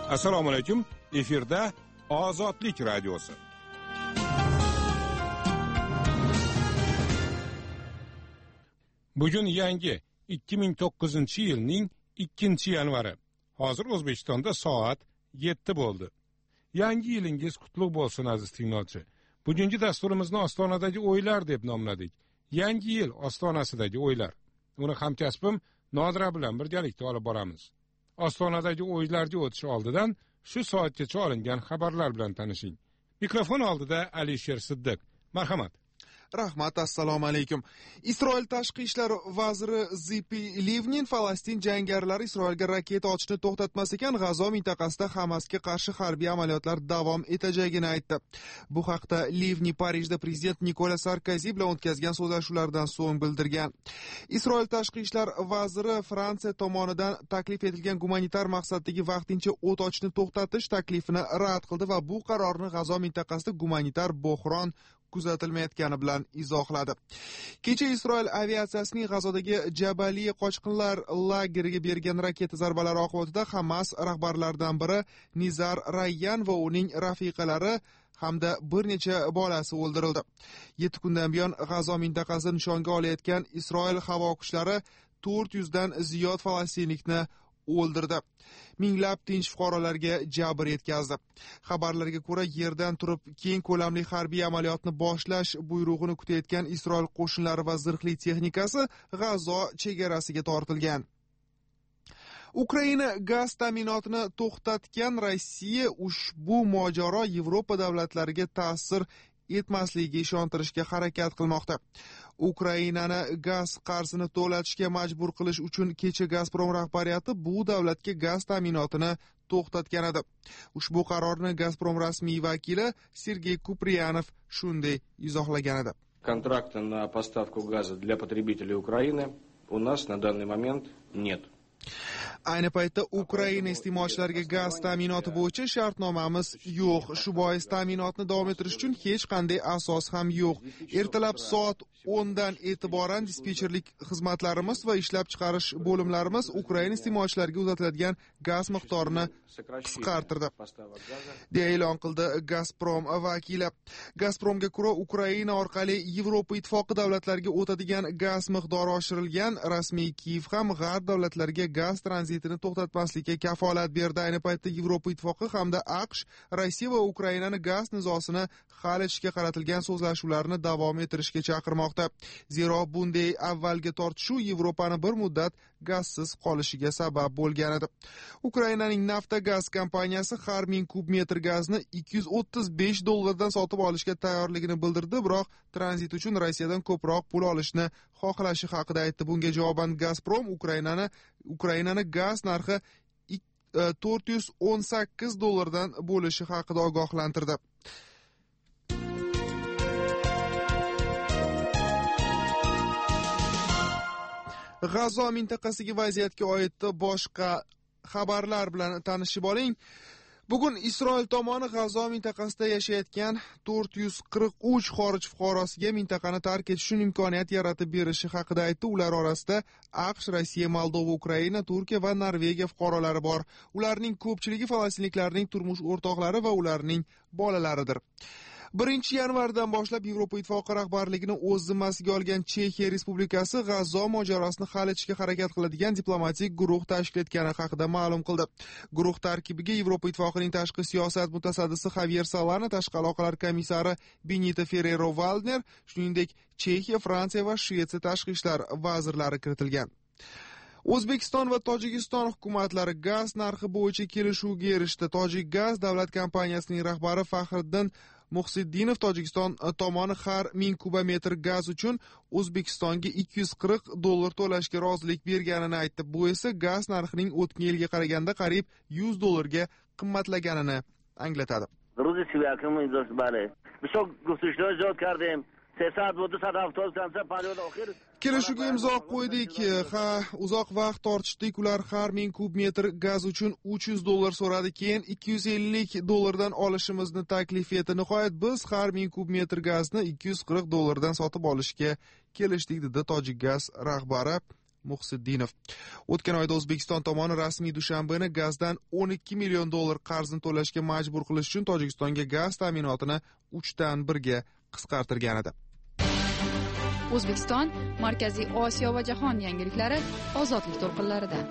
Assalomu alaykum. Efirda Ozodlik radiosi. Bugun yangi 2009-yilning 2-yanvari. Hozir O'zbekistonda soat 7 bo'ldi. Yangi yilingiz qutlug' bo'lsin aziz tinglovchi. Bugungi dasturimizni Ostonadagi o'ylar deb nomladik. Yangi yil ostonasidagi o'ylar. Uni hamkasbim Nodira bilan birgalikda olib boramiz. Ostonadagi o'ylarga o'tish oldidan shu soatgacha olingan xabarlar bilan tanishing. Mikrofon oldida Alisher Siddiq. Marhamat. Rahmat, assalomu alaykum. Isroil tashqi ishlar vaziri Zipi Livnin Falastin jangarilar Isroilga raketa otishni to'xtatmas ekan, G'azo mintaqasida Hamasga qarshi harbiy amaliyotlar davom etajagini aytdi. Bu haqda Livni Parijda prezident Nikola Sarkozi bilan o'tkazgan so'zlashuvlardan so'ng bildirgan. Isroil tashqi ishlar vaziri Fransiya tomonidan taklif etilgan gumanitar maqsaddagi vaqtincha o't ochishni to'xtatish taklifini rad qildi va bu qarorni G'azo mintaqasida gumanitar bo'hron kuzatilmayotgani bilan izohladi. Kecha Isroil aviatsiyasining G'azodagi Jabaliya qochqinlar lageriga bergan raketa zarbalari oqibatida Hamas rahbarlaridan biri Nizar Rayyan va uning rafiqalari hamda bir necha bolasi o'ldirildi. 7 kundan buyon G'azo mintaqasini nishonga olayotgan Isroil havo kuchlari 400 dan ziyod falastinlikni o'ldirdi. Minglab tinch fuqarolarga jabr yetkazdi. Xabarlarga ko'ra, yerdan turib keng ko'lamli harbiy amaliyotni boshlash buyrug'ini kutayotgan Isroil qo'shinlari va zirhli texnikasi G'azo chegarasiga tortilgan. Ukraina gaz ta'minotini to'xtatgan Rossiya ushbu mojaro Yevropa davlatlariga ta'sir etmasligiga ishontirishga harakat qilmoqda. Ukrainani gaz qarzini to'latishga majbur qilish uchun kecha Gazprom rahbariyati bu davlatga gaz ta'minotini to'xtatgan edi. Ushbu qarorni Gazprom rasmiy vakili Sergey Kupriyanov shunday izohlagan edi. Контракта на поставку газа для потребителей Украины у нас на данный момент нет. Ayni paytda Ukraina iste'molchilariga gaz ta'minoti bo'yicha shartnomamiz yo'q. Shu bois ta'minotni davom ettirish uchun hech qanday asos ham yo'q. Ertalab soat 10 dan e'tiboran dispetcherlik xizmatlarimiz va ishlab chiqarish bo'limlarimiz Ukraina iste'molchilariga uzatiladigan gaz miqdorini qisqartirdi, deya e'lon qildi Gazprom vakili. Gazpromga ko'ra, Ukraina orqali Yevropa ittifoqi davlatlariga o'tadigan gaz miqdori oshirilgan. Rasmiy Kiyev ham g'arb davlatlariga gaz tranzitini to'xtatmaslikka kafolat berdi. Ayni paytda Yevropa ittifoqi hamda AQSh Rossiya va Ukrainani gaz nizosini hal etishga qaratilgan so'zlashuvlarni davom ettirishga chaqirmoqda. Zero bunday avvalgi tortishuv Yevropani bir muddat gazsiz qolishiga sabab bo'lgan edi. Ukrainaning Naftogaz kompaniyasi har 1000 kub metr gazni $235 dan sotib olishga tayyorligini bildirdi, biroq tranzit uchun Rossiyadan ko'proq pul olishni xohlashi haqida aytdi. Bunga javoban Gazprom Ukrainani gaz narxi $418 dan bo'lishi haqida ogohlantirdi. G'azo mintaqasiga vaziyatga oid boshqa xabarlar bilan tanishib oling. Bugun Isroil tomoni G'azo mintaqasida yashayotgan 443 xorij fuqarosiga mintaqani tark etishning imkoniyat yaratib berishi haqida aytdi. Ular orasida AQSh, Rossiya, Moldova, Ukraina, Turkiya va Norvegiya fuqarolari bor. Ularning ko'pchiligi falastinliklarning turmush o'rtoqlari va ularning bolalaridir. 1-yanvardan boshlab Yevropa ittifoqi rahbarligini o'z zimmasiga olgan Chexiya Respublikasi G'azo mojarosini hal etishga harakat qiladigan diplomatik guruh tashkil etgani haqida ma'lum qildi. Guruh tarkibiga Yevropa ittifoqining tashqi siyosat mutasaddisi Javier Solana, tashqi aloqalar komissari Benito Ferrero-Waldner, shuningdek Chexiya, Fransiya va Shvetsiya tashqi ishlar vazirlari kiritilgan. O'zbekiston va Tojikiston hukumatlari gaz narxi bo'yicha kelishuvga erishdi. Tojik gaz davlat kompaniyasining rahbari Faxriddin Muhsiddinov Tojikiston tomoni har 1000 kubometr gaz uchun O'zbekistonga $240 to'lashga rozilik berganini aytdi. Bu esa gaz narxining o'tgan yilga qaraganda qariyb $100 ga qimmatlaganini anglatadi. Kelishuvga imzo qo'ydik. Uzoq vaqt tortishdik. Ular har 1000 kub metr gaz uchun $300 so'radi. Keyin $250 dan olishimizni taklif etdi. Nihoyat biz har 1000 kub metr gazni $240 dan sotib olishga kelishdik, dedi Tojik gaz rahbari Muhsiddinov. O'tgan oyda O'zbekiston tomoni rasmiy Dushanbeni gazdan $12 million qarzni to'lashga majbur qilish uchun Tojikistonga gaz ta'minotini 3/1 ga qisqartirgan edi. O'zbekiston, Markaziy Osiyo va jahon yangiliklari ozodlik to'lqinlarida.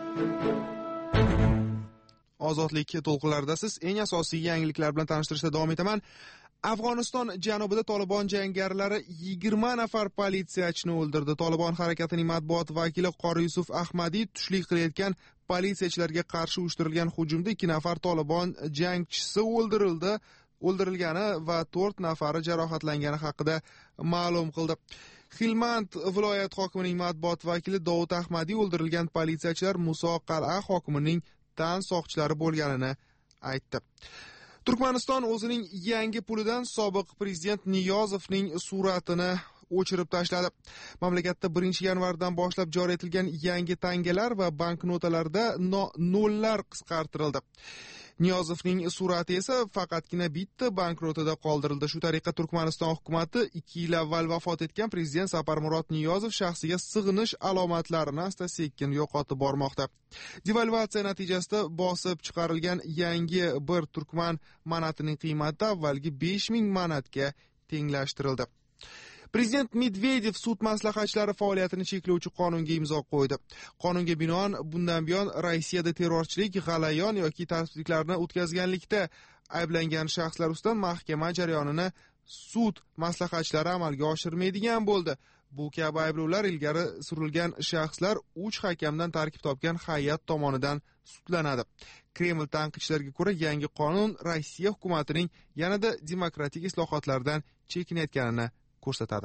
Ozodlik to'lqinlarida siz eng asosiy yangiliklar bilan tanishtirishda davom etaman. Afg'oniston janubida Tolibon jangarilari 20 nafar politsiyachini o'ldirdi. Tolibon harakatining matbuot vakili Qori Yusuf Ahmadiy tushlik qilayotgan politsiyachilarga qarshi uyushtirilgan hujumda 2 nafar Tolibon jangchisi o'ldirilgani va 4 nafari jarohatlangani haqida ma'lum qildi. Xilmand viloyat hokimining matbuot vakili Dovud Ahmadiy o'ldirilgan politsiyachilar Muso Qal'a hokimining tan soqchilari bo'lganini aytdi. Turkmaniston o'zining yangi pulidan sobiq prezident Niyozovning suratini o'chirib tashladi. Mamlakatda 1-yanvardan boshlab joriy etilgan yangi tangalar va banknotalarda nollar qisqartirildi. Niyozovning surati esa faqatgina bitta banknotada qoldirildi. Shu tariqa Turkmaniston hukumatı 2 yil avval vafot etgan prezident Saparmurod Niyozov shaxsiga sig'inish alomatlarini asta-sekin yo'qotib bormoqda. Devalvatsiya natijasida bosib chiqarilgan yangi bir turkman manatining qiymati avvalgi 5000 manatga tenglashtirildi. Prezident Medvedev sud maslahatchilari faoliyatini cheklovchi qonunga imzo qo'ydi. Qonunga binoan bundan buyon Rossiyada terrorchilik, g'alayon yoki tartibsizliklarni o'tkazganlikda ayblangan shaxslar ustidan mahkama jarayonini sud maslahatchilari amalga oshirmaydigan bo'ldi. Bu kabi ayblovlar ilgari surilgan shaxslar 3 hakamdan tarkib topgan hay'at tomonidan sudlanadi. Kreml tanqidchilariga ko'ra, yangi qonun Rossiya hukumatining yanada demokratik islohotlardan chekinayotganini ko'rsatadi.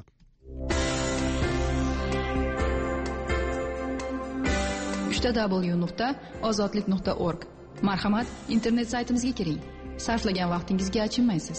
www.ozodlik.org. Marhamat, internet saytimizga kiring. Sarflagan vaqtingizga achinmaysiz.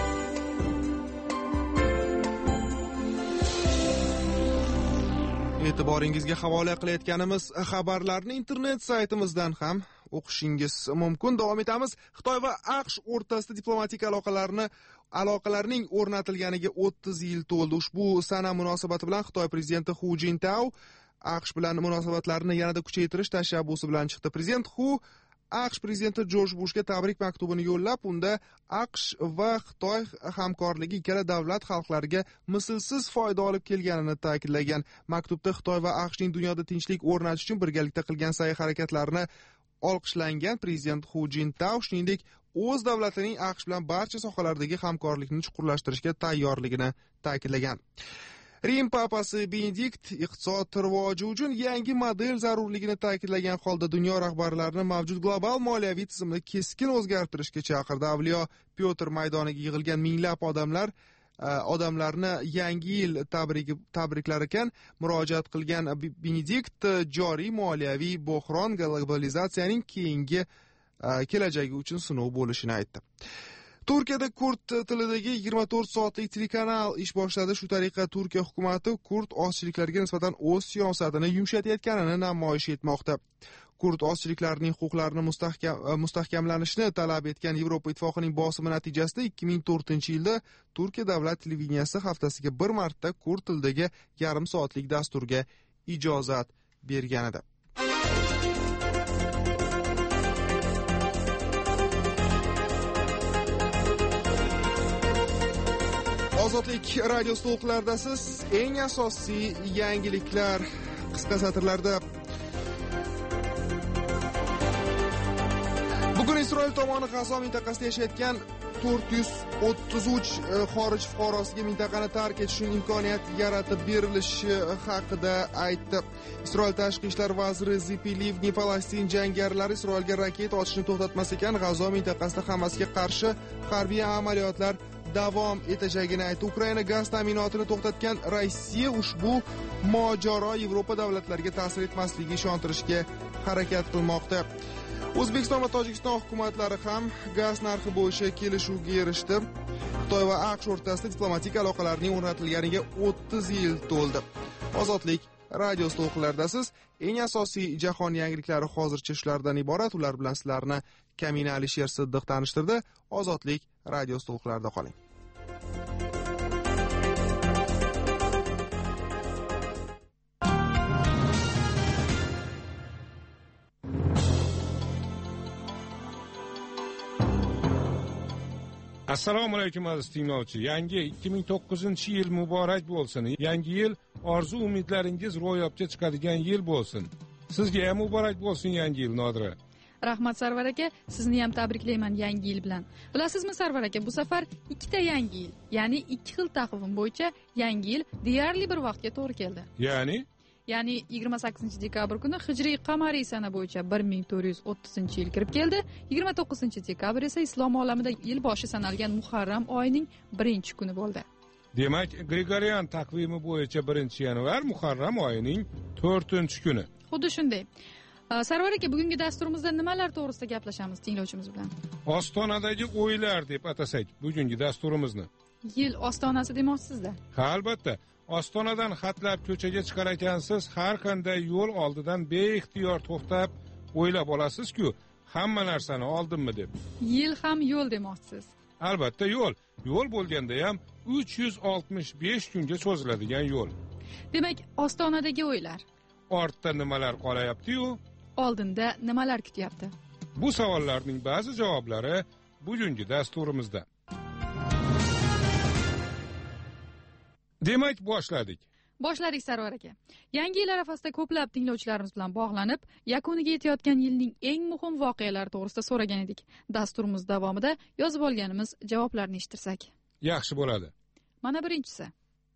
E'tiboringizga havola qilayotganimiz xabarlarni internet saytimizdan ham o'qishingiz mumkin. Davom etamiz. Xitoy va AQSh o'rtasida diplomatik aloqalarning o'rnatilganiga 30 yil to'ldi. Ushbu sana munosabati bilan Xitoy prezidenti Hu Jintao AQSh bilan munosabatlarni yanada kuchaytirish tashabbusi bilan chiqdi. Prezident Hu AQSh prezidenti Jorj Bushga tabrik maktubini yo'llab, unda AQSh va Xitoy hamkorligi ikkala davlat xalqlariga mislsiz foyda olib kelganini ta'kidlagan. Maktubda Xitoy va AQShning dunyoda tinchlik o'rnatish uchun birgalikda qilgan sa'y-harakatlarini olqishlangan. Prezident Hu Jintao shuningdek o'z davlatining AQSh bilan barcha sohalardagi hamkorlikni chuqurlashtirishga tayyorligini ta'kidlagan. Rim papasi Benedikt iqtisod rivoji uchun yangi model zarurligini ta'kidlagan holda dunyo rahbarlarini mavjud global moliyaviy tizimni keskin o'zgartirishga chaqirdi. Avliyo Pyotr maydoniga yig'ilgan minglab odamlarni yangi yil tabriklar ekan. Murojaat qilgan Benedikt joriy moliyaviy bo'hron globalizatsiyaning keyingi kelajagi uchun sinov bo'lishini aytdi. Turkiyada kurd tilidagi 24 soatlik telekanal ish boshladi. Shu tariqa Turkiya hukumati kurd ozchiliklarga nisbatan o'z siyosatini yumshatayotganini namoyish etmoqda. Kurd ozchiliklarining huquqlarini mustahkamlanishni talab etgan Yevropa ittifoqining bosimi natijasida 2004-yilda Turkiya davlat televideniyasi haftasiga bir marta kurd tilidagi yarim soatlik dasturga ijozat bergan edi. Ozodlik radio to'lqinlaridasiz. Eng asosiy yangiliklar qisqa satrlarda. Bugun Isroil tomoni G'azo mintaqasida yashayotgan 433 xorij fuqarosiga mintaqani tark etish uchun imkoniyat yaratib berilishi haqida aytdi. Isroil tashqi ishlar vaziri Zipi Livni Falastin jangarilari Isroilga raketa otishni to'xtatmas ekan, G'azo mintaqasida Hamasga qarshi harbiy amaliyotlar davom etajagini aytdi. Ukraina gaz ta'minotini to'xtatgan Rossiya ushbu mojaro Yevropa davlatlariga ta'sir etmasligiga ishontirishga harakat qilmoqda. O'zbekiston va Tojikiston hukumatlari ham gaz narxi bo'yicha kelishuvga erishdi. Xitoy va AQSh o'rtasida diplomatik aloqalarning o'rnatilganiga 30 yil to'ldi. Ozodlik radio to'lqinlaridasiz. Eng asosiy jahon yangiliklari hozircha shulardan iborat. Ular bilan sizlarni Kamina Alisher Siddiq tanishtirdi. Ozodlik radio to'lqinlarida qoling. Assalomu alaykum aziz tinglovchi. Yangi 2009-yil muborak bo'lsin. Yangi yil orzu umidlaringiz ro'yobga chiqadigan yil bo'lsin. Sizga ham muborak bo'lsin yangi yil, Nodira. Rahmat Sarvar aka, sizni ham tabriklayman yangi yil bilan. Bilasizmi Sarvar aka, bu safar ikkita yangi yil, ya'ni 2 xil taqvim bo'yicha yangi yil deyarli bir vaqtga to'g'ri keldi. Ya'ni 28 dekabr kuni hijriy qamariy sana bo'yicha 1430-yil kirib keldi. 29 dekabr esa islom olamida yil boshi sanalgan Muharram oyining 1-kuni bo'ldi. Demak, Gregorian taqvimi bo'yicha 1-yanvar Muharram oyining 4-kuni. Xuddi shunday. Sarvar aka, bugungi dasturimizda nimalar to'g'risida gaplashamiz tinglovchimiz bilan? Ostonadagi o'ylar deb atasak bugungi dasturimizni. Yil ostonasi demoqsizda? Ha, albatta. Ostonadan xatlar ko'chaga chiqar ekansiz, har qanday yo'l oldidan beixtiyor to'xtab o'ylab olasiz-ku, hamma narsani oldimmi deb. Yil ham yo'l demoqsiz? Albatta yo'l. Yo'l bo'lganda ham 365 kunga cho'ziladigan yo'l. Demak, ostonadagi o'ylar. Ortda nimalar qolayapti-yu? Oldinda nimalar kutyapti? Bu savollarning ba'zi javoblari bugungi dasturimizda. Demak, boshladik Sarvar aka. Yangi yil arafasida ko'plab tinglovchilarimiz bilan bog'lanib, yakuniga yetayotgan yilning eng muhim voqealari to'g'risida so'ragan edik. Dasturimiz davomida yozib olganimiz javoblarni eshittirsak yaxshi bo'ladi. Mana birinchisi.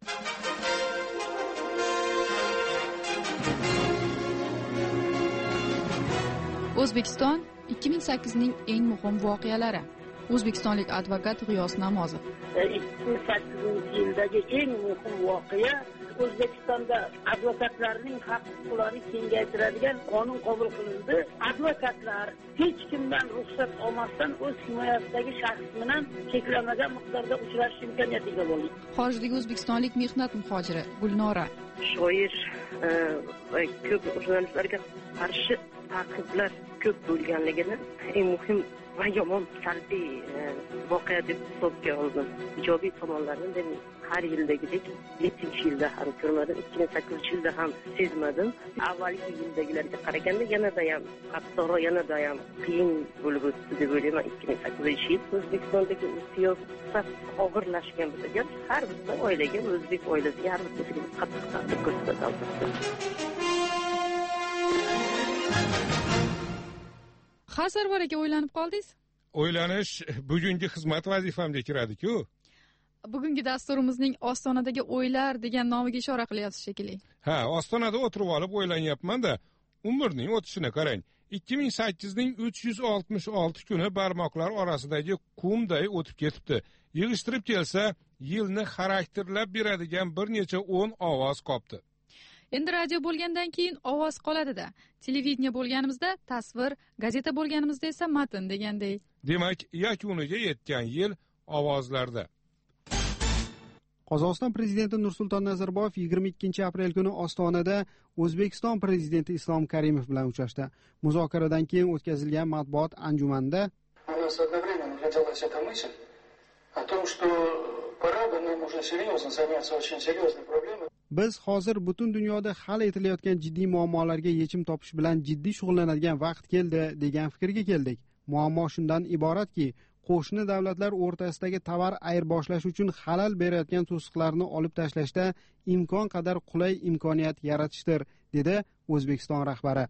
O'zbekiston 2008ning eng muhim voqealari. O'zbekistonlik advokat G'iyos Namozov. 2008-yildagi eng muhim voqea O'zbekistonda advokatlarning haq-huquqlarini kengaytiradigan qonun qabul qilindi. Advokatlar hech kimdan ruxsat olmasdan o'z himoyasidagi shaxs bilan cheklanmagan miqdorda uchrashish imkoniyatiga bo'ldi. Xorijdagi o'zbekistonlik mehnat muhojiri Gulnora. Shoir va ko'p jurnalistlarga qarshi ta'qiblar ko'p bo'lganligini eng muhim va yomon salbiy voqea deb hisobga oldim. Ijobiy tomonlarini men har yildagidek 7-yilda ham ko'rmadim, 2008-yilda ham sezmadim. Avvalgi yildagilarga qaraganda yanada ham qattiqroq, yanada ham qiyin bo'lib o'tdi deb o'ylayman. 2008-yil O'zbekistondagi siyosat og'irlashgan bo'lsa, har bir oilaga, o'zbek oilasiga har birisiga qattiq ta'sir ko'rsatdi. Ha, Sarvar aka, o'ylanib qoldingiz? O'ylanish bugungi xizmat vazifamga kiradi-ku. Bugungi dasturimizning ostonadagi o'ylar degan nomiga ishora qilyapsiz shekilli. Ha, ostonada o'tirib olib o'ylanyapman-da, umrning o'tishini qarang. 2008ning 366 kuni barmoqlar orasidagi qumday o'tib ketibdi. Yig'ishtirib kelsa, yilni xarakterlab beradigan bir necha 10 ovoz qopti. Endi radio bo'lgandan keyin ovoz qoladi-da. Televideniya bo'lganimizda tasvir, gazeta bo'lganimizda esa matn degandek. Demak, yakuniga yetgan yil ovozlarda. Qozog'iston prezidenti Nursulton Nazarboyev 22 aprel kuni Ostonada O'zbekiston prezidenti Islom Karimov bilan uchrashdi. Muzokaradan keyin o'tkazilgan matbuot anjumanida biz hozir butun dunyoda hal etilayotgan jiddiy muammolarga yechim topish bilan jiddiy shug'ullanadigan vaqt keldi degan fikrga keldik. Muammo shundan iboratki, qo'shni davlatlar o'rtasidagi tovar ayirboshlash uchun xalal berayotgan to'siqlarni olib tashlashda imkon qadar qulay imkoniyat yaratishdir, dedi O'zbekiston rahbari.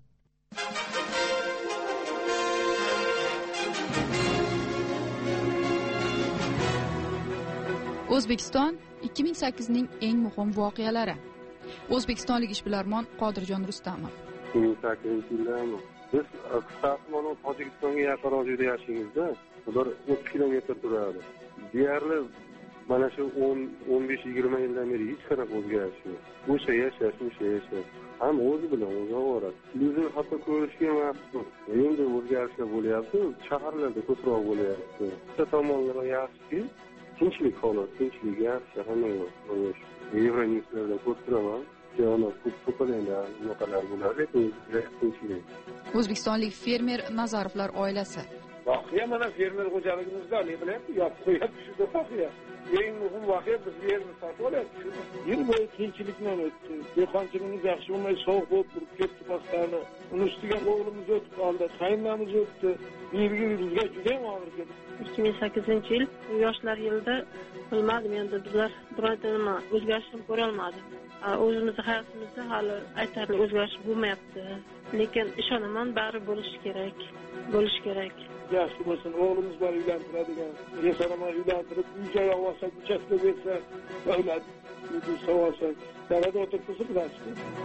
O'zbekiston 2008ning eng muhim voqealari. O'zbekistonlik ishbilarmon Qodirjon Rustamov. 2008-yildami? Biz qisqasi mana Tojikistonga yaqinroq joyda yashaymiz-da, ular 30 kilometr turadi. Deyarli mana shu 15-20 yildan beri hech qanaqa o'zgarish yo'q. O'sha yashash. Ham o'zi bilan o'zi ovora. Bizni hatto ko'rishga vaqt yo'q. Endi o'zgarishlar bo'lyapti, shaharlarda ko'proq bo'lyapti. Bitta tomonlama yaxshi, tinchlik holat, tinchlik yaxshi, hamma yo'q. Yevronewslarda ko'rib turaman. O'zbekistonlik fermer Nazarovlar oilasi. Voqea mana fermer xo'jaligimizda, ne bilyapti, yopib qo'yapti shunda voqea. eng muhim voqea biz yerni sotib olyapmiz. Yil bo'yi qiyinchilikdan o'tdi. Dehqonchiligimiz yaxshi bo'lmay sovuq bo'lib turib ketdi boshqani. Uni ustiga o'g'limiz o'tib qoldi, qaynonamiz o'tdi. Bizga juda ham og'ir keldi. 2008-yil yoshlar yilida bilmadim, endi bizlar bironta nima o'zgarishni ko'ra olmadik. O'zimizni hayotimizda hali aytarli o'zgarish bo'lmayapti. Lekin ishonaman, bari bo'lishi kerak. Yaxshi bo'lsin, o'g'limiz bor uylantiradigan. Restoranma uylantirib, uy-joy olsa, uchastka bersa, davlat uyni olsa, dalada o'tirib tursa bilasiz.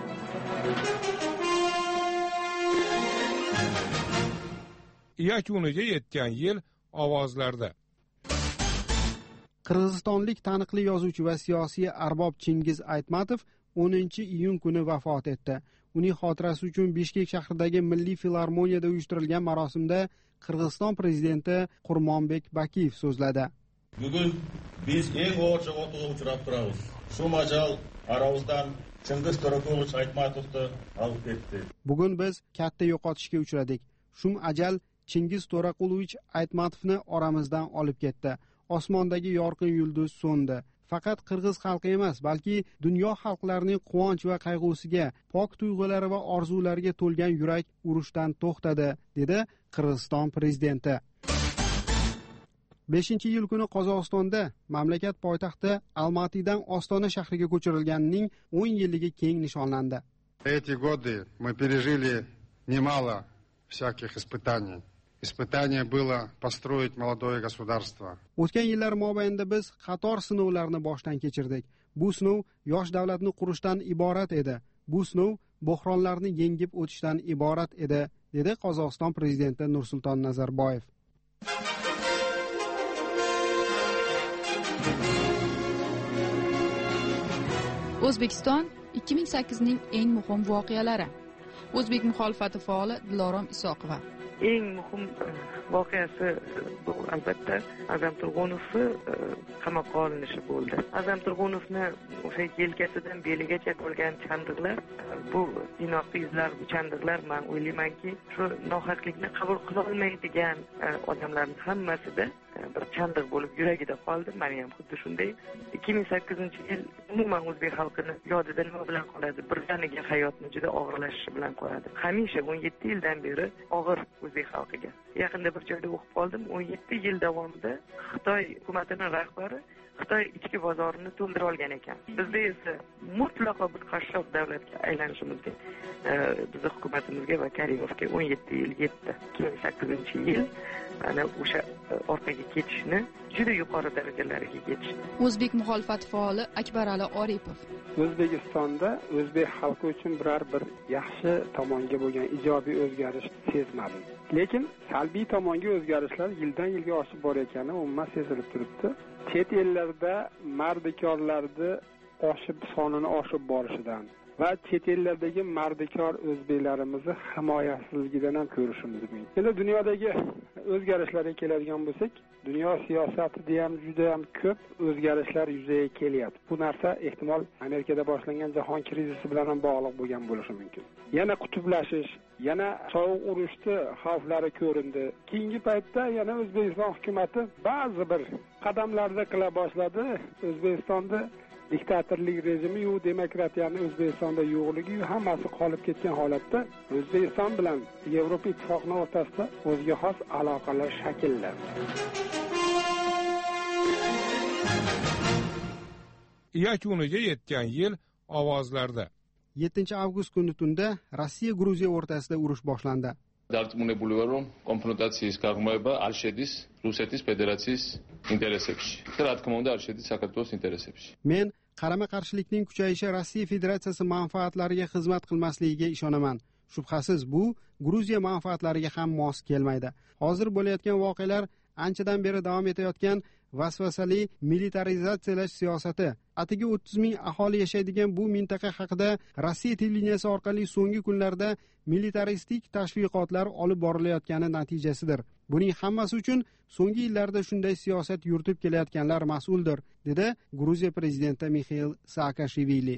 Yakuniga yetgan yil ovozlarda. Qirg'izistonlik taniqli yozuvchi va siyosiy arbob Chingiz Aytmatov 10-iyun kuni vafot etdi. Uning xotirasi uchun Bishkek shahridagi Milliy filarmoniyada uyushtirilgan marosimda Qirg'iziston prezidenti Qurmonbek Bakiyev so'zladi. Bugun biz eng og'ir javohga uchrab turamiz. Shu majal aramizdan Chingiz To'raqulov Aytmatovni olib ketdi. Bugun biz katta yo'qotishga uchradik. Shum ajal Chingiz To'raqulovich Aytmatovni oramizdan olib ketdi. Osmondagi yorqin yulduz so'ndi. Faqat qirg'iz xalqi emas, balki dunyo xalqlarining quvonch va qayg'usiga, pok tuyg'ulari va orzulariga to'lgan yurak urushdan to'xtadi, dedi Qirg'iziston prezidenti. 5-iyul kuni Qozog'istonda mamlakat poytaxti Almatidan Ostona shahriga ko'chirilganining 10 yilligi keng nishonlandi. Эти годы мы пережили немало всяких испытаний. Испытание было построить молодое государство. O'tgan yillar mobaynida biz qator sinovlarni boshdan kechirdik. Bu sinov yosh davlatni qurishdan iborat edi. Bu sinov bo'hronlarni yengib o'tishdan iborat edi, dedi Qozog'iston prezidenti Nursulton Nazarboyev. O'zbekiston 2008ning eng muhim voqealari. O'zbek muxolifati faoli Dilorom Isoqova. Eng muhim voqeasi bu albatta Azam Turg'unovni qamoqqa olinishi bo'ldi. Azam Turg'unovni o'sha yelkasidan beligacha bo'lgan chandiqlar, bu inoqli izlar, bu chandiqlar, men o'ylaymanki, shu nohaqlikni qabul qila olmaydigan odamlarning hammasida bir chandiq bo'lib yuragida qoldi. Meni ham xuddi shunday. 2008-yil umuman o'zbek xalqini yodida nima bilan qoladi? Birdaniga hayotni juda og'irlashishi bilan qoladi. Hamisha 17 yildan beri og'ir o'zbek xalqiga. Yaqinda bir joyda o'qib qoldim. 17 yil davomida Xitoy hukumatining rahbari Xitoy ichki bozorini to'ldira olgan ekan. Bizda esa mutlaqo bir qashshoq davlatga aylanishimizga, bizning hukumatimizga va Karimovga 17 yil yetdi. 2008-yil ana o'sha orqaga ketishni juda yuqori darajalarga yetishdi. O'zbek muxolifati faoli Akbarali Oripov. O'zbekistonda o'zbek xalqi uchun biror bir yaxshi tomonga bo'lgan ijobiy o'zgarish sezmadim. Lekin salbiy tomonga o'zgarishlar yildan yilga oshib borayotgani umuman sezilib turibdi. Chet ellarda mardikorlarni sonini oshib borishidan va chet ellardagi mardikor o'zbeklarimizni himoyasizligidan ham ko'rishimiz mumkin. Endi dunyodagi o'zgarishlarga keladigan bo'lsak, dunyo siyosatida ham juda ham ko'p o'zgarishlar yuzaga kelyapti. Bu narsa ehtimol Amerikada boshlangan jahon krizisi bilan ham bog'liq bo'lgan bo'lishi mumkin. Yana qutblashish, yana sovuq urushni xavflari ko'rindi. Keyingi paytda yana O'zbekiston hukumatı ba'zi bir qadamlarni qila boshladi. O'zbekistonda diktatorlik rejimi yo'q, demokratiyani O'zbekistonda yo'qligi, hammasi qolib ketgan holatda O'zbekiston bilan Yevropa ittifoqining o'rtasida o'ziga xos aloqalar shakllandi. Yakuniga yetgan yil ovozlarda. 7-avgust kuni tunda Rossiya-Gruziya o'rtasida urush boshlandi. Dartmunebuli varo konfrontatsiyas gag'moyba არ შედის რუსეთის ფედერაციის ინტერესებში. რა თქმა უნდა არ შედის საქართველოს ინტერესებში. Men qarama-qarshilikning kuchayishi Rossiya Federatsiyasi manfaatlariga xizmat qilmasligiga ishonaman. Shubhasiz bu Gruziya manfaatlariga ham mos kelmaydi. Hozir bo'layotgan voqealar anchadan beri davom etayotgan vasvasali militarizatsiyalash siyosati. Atigi 30 ming aholi yashaydigan bu mintaqa haqida Rossiya televideniyasi orqali so'nggi kunlarda militaristik tashviqotlar olib borilayotgani natijasidir. Buning hammasi uchun so'nggi yillarda shunday siyosat yuritib kelayotganlar mas'uldir, dedi Gruziya prezidenti Mixail Saakashvili.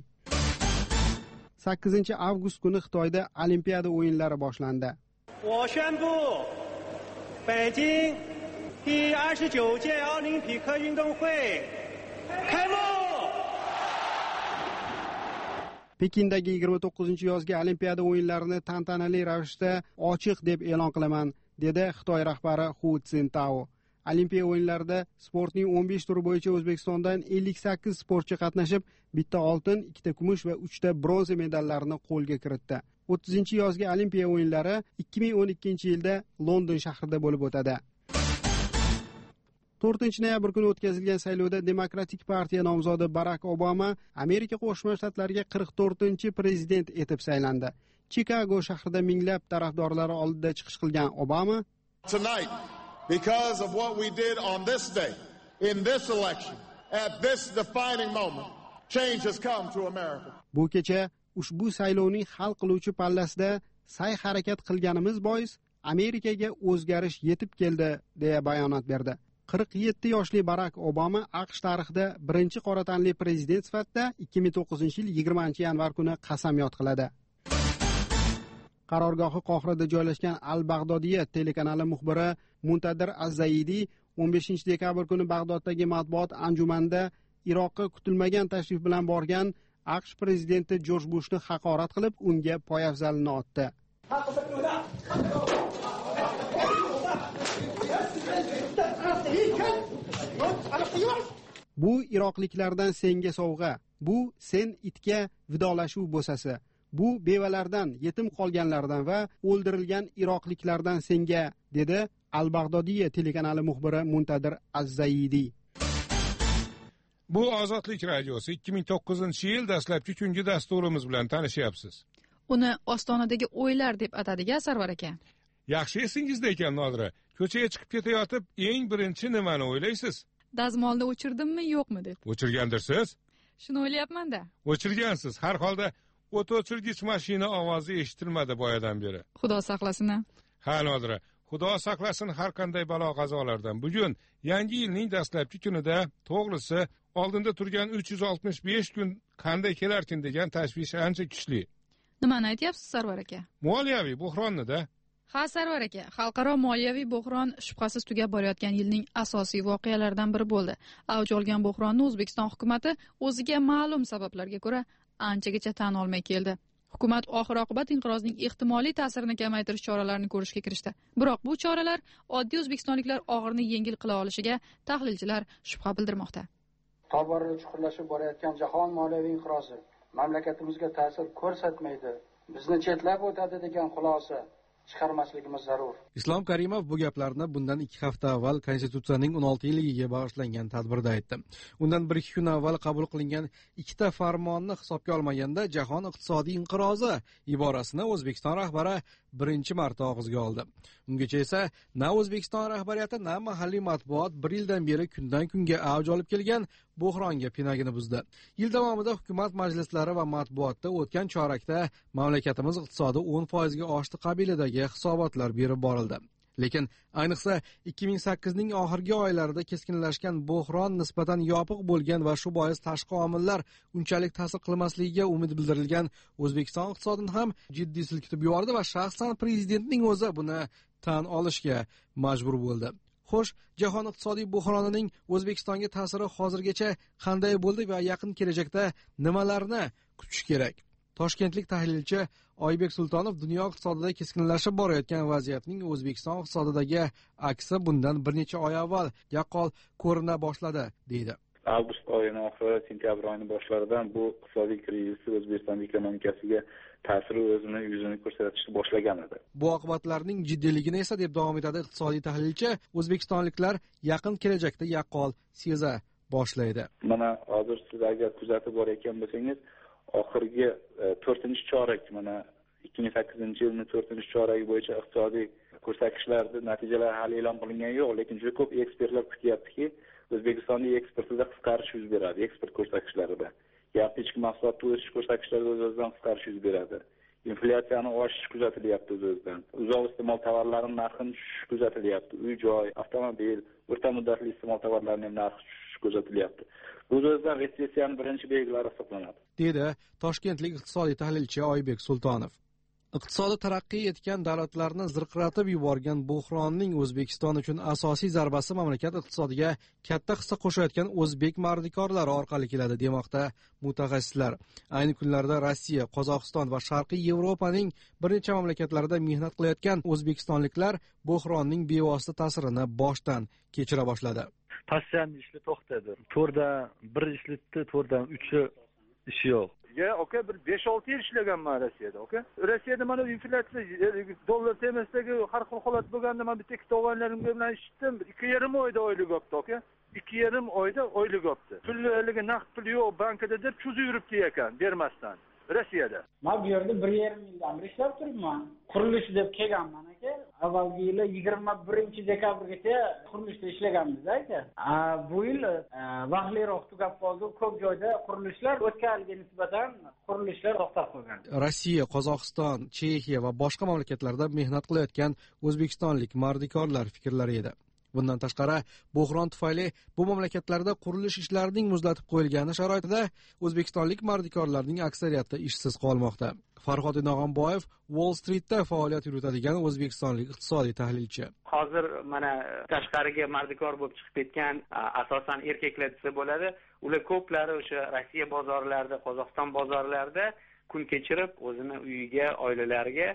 8-avgust kuni Xitoyda Olimpiada o'yinlari boshlandi. 我宣布，北京第29届奥林匹克运动会 Pekindagi 29-yozgi Olimpiada o'yinlarini tantanali ravishda ochiq deb e'lon qilaman, dedi Xitoy rahbari Hu Jintao. Olimpiya o'yinlarida sportning 15 turi bo'yicha O'zbekistondan 58 sportchi qatnashib, bitta oltin, 2 kumush va 3 bronza medallarni qo'lga kiritdi. 30-yozgi Olimpiya o'yinlari 2012-yilda London shahrida bo'lib o'tadi. 4-noyabr kuni o'tkazilgan saylovda Demokratik partiya nomzodi Barak Obama Amerika Qo'shma Shtatlariga 44-prezident etib saylandi. Chikago shahrida minglab tarafdorlari oldida chiqish qilgan Obama Tonight, because of what we did on this day, in this election, at this defining moment, change has come to America. Bu kecha ushbu saylovning hal qiluvchi pallasida sa'y-harakat qilganimiz bois Amerikaga o'zgarish yetib keldi, deya bayonot berdi. 47 yoshli Barak Obama AQSh tarixida birinchi qora tanli prezident sifatida 2009-yil 20-yanvar kuni qasamyod qiladi. Qarorgohi Qohirada joylashgan Al-Bag'dodiyya telekanali muxbiri Muntadir Az-Zaidi 15-dekabr kuni Bag'doddagi matbuot anjumanida Iroqqa kutilmagan tashrif bilan borgan AQSh prezidenti Jorj Bushni haqorat qilib, unga poyafzalini otdi. Bu iroqliklardan senga sovg'a, bu sen itga vidolashuv bo'sasi, bu bevalardan, yetim qolganlardan va o'ldirilgan iroqliklardan senga, dedi Al-Bag'dodiyya telekanali muxbiri Muntadir Az-Zaidi. Bu Ozodlik radiosi 2009-yil dastlabki kungi dasturimiz bilan tanishyapsiz. Uni Ostonadagi o'ylar deb atadigan Sarvar aka. Yaxshi esingizda ekan, Nodira. Ko'chaga chiqib ketayotib, eng birinchi nimani o'ylaysiz? Dazmolni o'chirdimmi, yo'qmi deb. O'chirgandirsiz? Shuni o'ylayapman-da. O'chirgansiz. Har holda o't o'chirgich mashina ovozi eshitilmadi boyadan beri. Xudo saqlasin. Ha, Nodira. Xudo saqlasin har qanday balo qazolardan. Bugun yangi yilning dastlabki kunida, to'g'risi, oldinda turgan 365 kun qanday kelarkin degan tashvish ancha kuchli. Nimani aytyapsiz, Sarvar aka? Moliyaviy buhronni-da. Ha, Sarvar aka, xalqaro moliyaviy buhron shubhasiz tugab borayotgan yilning asosiy voqealaridan biri bo'ldi. Avj olgan buhronni O'zbekiston hukumatı o'ziga ma'lum sabablarga ko'ra anchagacha tan olmay keldi. Hukumat oxir-oqibat inqirozning ehtimoliy ta'sirini kamaytirish choralarini ko'rishga kirishdi. Biroq bu choralar oddiy o'zbekistonliklar og'irini yengil qila olishiga tahlilchilar shubha bildirmoqda. Tobora chuqurlashib borayotgan jahon moliyaviy inqirozi mamlakatimizga ta'sir ko'rsatmaydi, bizni chetlab o'tadi degan xulosa chiqarmasligimiz zarur. Islom Karimov bu gaplarni bundan 2 hafta avval Konstitutsiyaning 16-yiligiga bag'ishlangan tadbirda aytdi. Undan 1-2 kun avval qabul qilingan 2 farmonni hisobga olmaganda jahon iqtisodiy inqirozi iborasini O'zbekiston rahbari birinchi marta og'izga oldi. Ungacha esa na O'zbekiston rahbariyati, na mahalliy matbuot 1 yildan beri kundan kunga avj olib kelgan buhronga pinagini buzdi. Yil davomida hukumat majlislari va matbuotda o'tgan chorakda mamlakatimiz iqtisodi 10% ga oshdi qabilidagi hisobotlar berib borildi. Lekin ayniqsa 2008ning oxirgi oylarida keskinlashgan buhron nisbatan yopiq bo'lgan va shu bois tashqi omillar unchalik ta'sir qilmasligiga umid bildirilgan O'zbekiston iqtisodini ham jiddiy silkitib yubordi va shaxsan prezidentning o'zi buni tan olishga majbur bo'ldi. Xo'sh, jahon iqtisodiy buhronining O'zbekistonga ta'siri hozirgacha qanday bo'ldi va yaqin kelajakda nimalarni kutish kerak? Toshkentlik tahlilchi Oybek Sultonov dunyo iqtisodida keskinlashib borayotgan vaziyatning O'zbekiston iqtisodidagi aksi bundan bir necha oy avval yaqqol ko'rina boshladi, deydi. Avgust oyining oxiri, sentyabr oyining boshlaridan bu iqtisodiy krizis O'zbekiston ekonomikasiga ta'siri o'zini yuzini ko'rsatishni boshlagan edi. Bu oqibatlarning jiddiyligini esa, deb davom etadi iqtisodiy tahlilchi, o'zbekistonliklar yaqin kelajakda yaqqol seza boshlaydi. Mana hozir siz agar kuzatib borayotgan bo'lsangiz, oxirgi 4-chorak, mana 2008-yilning 4-choragi bo'yicha iqtisodiy ko'rsatkichlarda natijalar hali e'lon qilingani yo'q, lekin juda ko'p ekspertlar kutyaptiki, O'zbekistonning eksportida qisqarish yuz beradi, eksport ko'rsatkichlarida. Ya'ni ichki mahsulotda o'sish ko'rsatkichlarida o'z-o'zidan qisqarish yuz beradi. Inflyatsiyani oshish kuzatilyapti o'z-o'zidan. Uzoq iste'mol tovarlarining narxining tushishi kuzatilyapti. Uy-joy, avtomobil, o'rta muddatli iste'mol tovarlarining narxi tushishi kuzatilyapti. Bu o'z-o'zidan retsessiyaning birinchi belgilari hisoblanadi, dedi Toshkentlik iqtisodiy tahlilchi Oybek Sultonov. Iqtisodi taraqqiy etgan davlatlarni zirqiratib yuborgan buhronning O'zbekiston uchun asosiy zarbasi mamlakat iqtisodiga katta hissa qo'shayotgan o'zbek mardikorlari orqali keladi demoqda mutaxassislar. Ayni kunlarda Rossiya, Qozog'iston va Sharqiy Yevropaning bir necha mamlakatlarida mehnat qilayotgan o'zbekistonliklar buhronning bevosita ta'sirini boshdan kechira boshladi. Passiyani ishi to'xtadi. 4dan 1 ishlatdi, 4dan 3 ishi yo'q. Aka bir 5-6 yil ishlaganman Rossiyada, aka. Rossiyada mana inflyatsiya dollar temasdagi har xil holat bo'lganda men bitta ikkita o'g'aylarim bilan eshitdim. 2,5 oyda oylik olibdi, aka. 2,5 oyda oylik olibdi. Pullariga naqd pul yo'q, bankada deb cho'zib yuribdi ekan, bermasdan. Rossiyada. Men bu yerda 1,5 yildan beri ishlab turibman. Qurilish deb kelganman aka. Avvalgi yili 21-dekabrgacha qurilishda ishlaganmiz aka. Bu yil vaqtliroq tugab qoldi. Ko'p joyda qurilishlar o'tgan yilga nisbatan qurilishlar to'xtab qolgan. Rossiya, Qozog'iston, Chexiya va boshqa mamlakatlarda mehnat qilayotgan o'zbekistonlik mardikorlar fikrlari edi. Bundan tashqari, buhron tufayli bu mamlakatlarda qurilish ishlarining muzlatib qo'yilgani sharoitida o'zbekistonlik mardikorlarning aksariyati ishsiz qolmoqda. Farhod Inog'onboyev Wall Street'da faoliyat yuritadigan o'zbekistonlik iqtisodiy tahlilchi. Hozir mana tashqariga mardikor bo'lib chiqib ketgan asosan erkaklar desa bo'ladi. Ular ko'plari o'sha Rossiya bozorlarida, Qozog'iston bozorlarida kun kechirib o'zini uyiga, oilalariga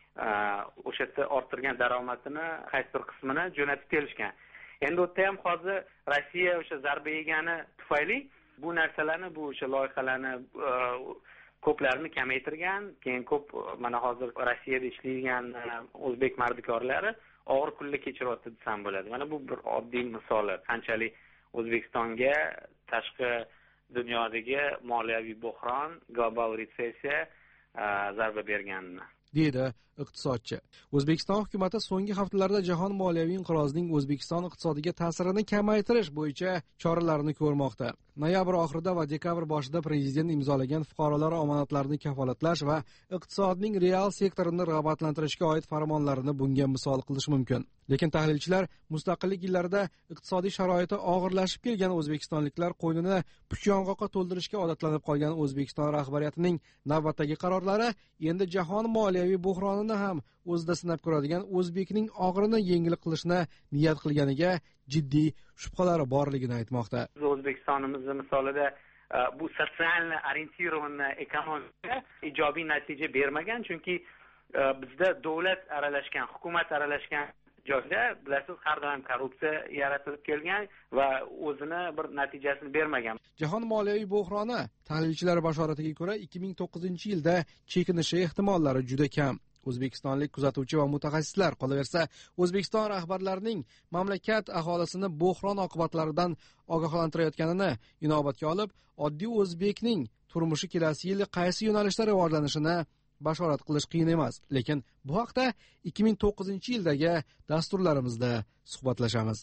o'sha yerda orttirgan daromadini qaysi bir qismini jo'natib kelishgan. Endi u yerda ham hozir Rossiya o'sha zarba yegani tufayli bu narsalarni, bu o'sha loyihalarni ko'plarini kamaytirgan. Keyin ko'p mana hozir Rossiyada ishlaydigan o'zbek mardikorlari og'ir kunlar kechiryapti desam bo'ladi. Mana bu bir oddiy misoli qanchalik O'zbekistonga tashqi dunyodagi moliyaviy buhron, global resessiya zarba berganini deydi iqtisodchi. O'zbekiston hukumati so'nggi haftalarda jahon moliyaviy inqirozining O'zbekiston iqtisodiga ta'sirini kamaytirish bo'yicha choralarni ko'rmoqda. Noyabr oxirida va dekabr boshida prezident imzolagan fuqarolar omonatlarini kafolatlash va iqtisodning real sektorini rag'batlantirishga oid farmonlarini bunga misol qilish mumkin. Lekin tahlilchilar mustaqillik yillarida iqtisodiy sharoiti og'irlashib kelgan o'zbekistonliklar qo'ynini puchyong'oqqa to'ldirishga odatlanib qolgan O'zbekiston rahbariyatining navbatdagi qarorlari endi jahon moliyaviy buhronini ham o'zida sinab ko'radigan o'zbekning og'irini yengil qilishni niyat qilganiga jiddiy shubhalari borligini aytmoqda. O'zbekistonimizning misolida bu sotsial orientirованный ekonomika ijobiy natija bermagan, chunki bizda davlat aralashgan, hukumat aralashgan joyda bilasiz har doim korrupsiya yaratilib kelgan va o'zini bir natijasini bermagan. Jahon moliyaviy buhroni tahlilchilar bashoratiga ko'ra 2009-yilda chekinishi ehtimollari juda kam. O'zbekistonlik kuzatuvchi va mutaxassislar qolaversa, O'zbekiston rahbarlarining mamlakat aholisini buhron oqibatlaridan ogohlantirayotganini inobatga olib, oddiy o'zbekning turmushi kelasi yil qaysi yo'nalishda rivojlanishini bashorat qilish qiyin emas. Lekin bu haqda 2009-yildagi dasturlarimizda suhbatlashamiz.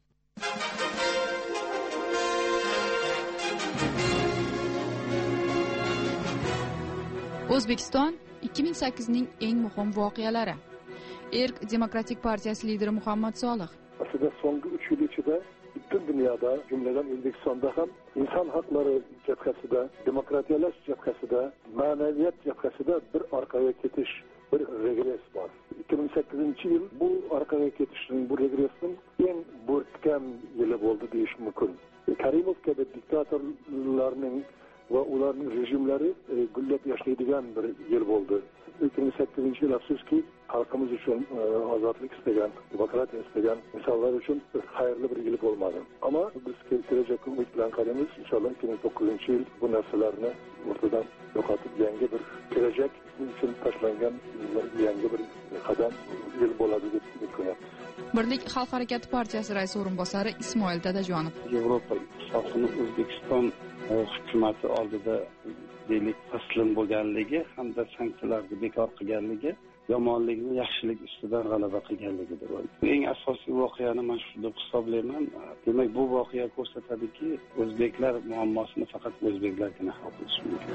O'zbekiston 2008ning eng muhim voqealari. Erk Demokratik partiyasi lideri Muhammad Solih. Aslida so'nggi 3 yil ichida butun dunyoda, jumladan O'zbekistonda ham inson haqlari jabhasida, demokratiyalash jabhasida, ma'naviyat jabhasida bir orqaga ketish, bir regress bor. 2008-yil bu orqaga ketishning, bu regressning eng bo'rtgan yili bo'ldi deyish mumkin. Karimov kabi diktatorlarning va ularning rejimlari gullab yashaydigan bir yil bo'ldi. 2008-yil afsuski xalqimiz uchun ozodlik istagan, demokratiya istagan insonlar uchun xayrli bir yil bo'lmadi. Ammo biz kelajakka umid bilan qaraymiz. Inshaalloh 2009-yil bu narsalarni o'rtadan yo'qotib, yangi bir kelajak uchun tashlangan yangi bir qadam yil bo'ladi deb umid Birlik xalq harakati partiyasi raisi o'rinbosari Ismoil Dadajonov. Yevropa Ittifoqining O'zbekiston hukumati oldida deylik taslim bo'lganligi hamda sanksiyalarni bekor qilganligi yomonlikni yaxshilik ustidan g'alaba qilganligidir. Eng asosiy voqeani men shu deb hisoblayman. Demak, bu voqea ko'rsatadiki, o'zbeklar muammosini faqat o'zbeklargina hal qilish mumkin.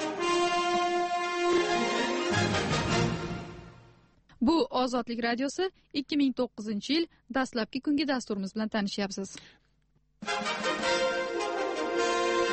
Bu Ozodlik radiosi 2009-yil dastlabki kungi dasturimiz bilan tanishyapsiz.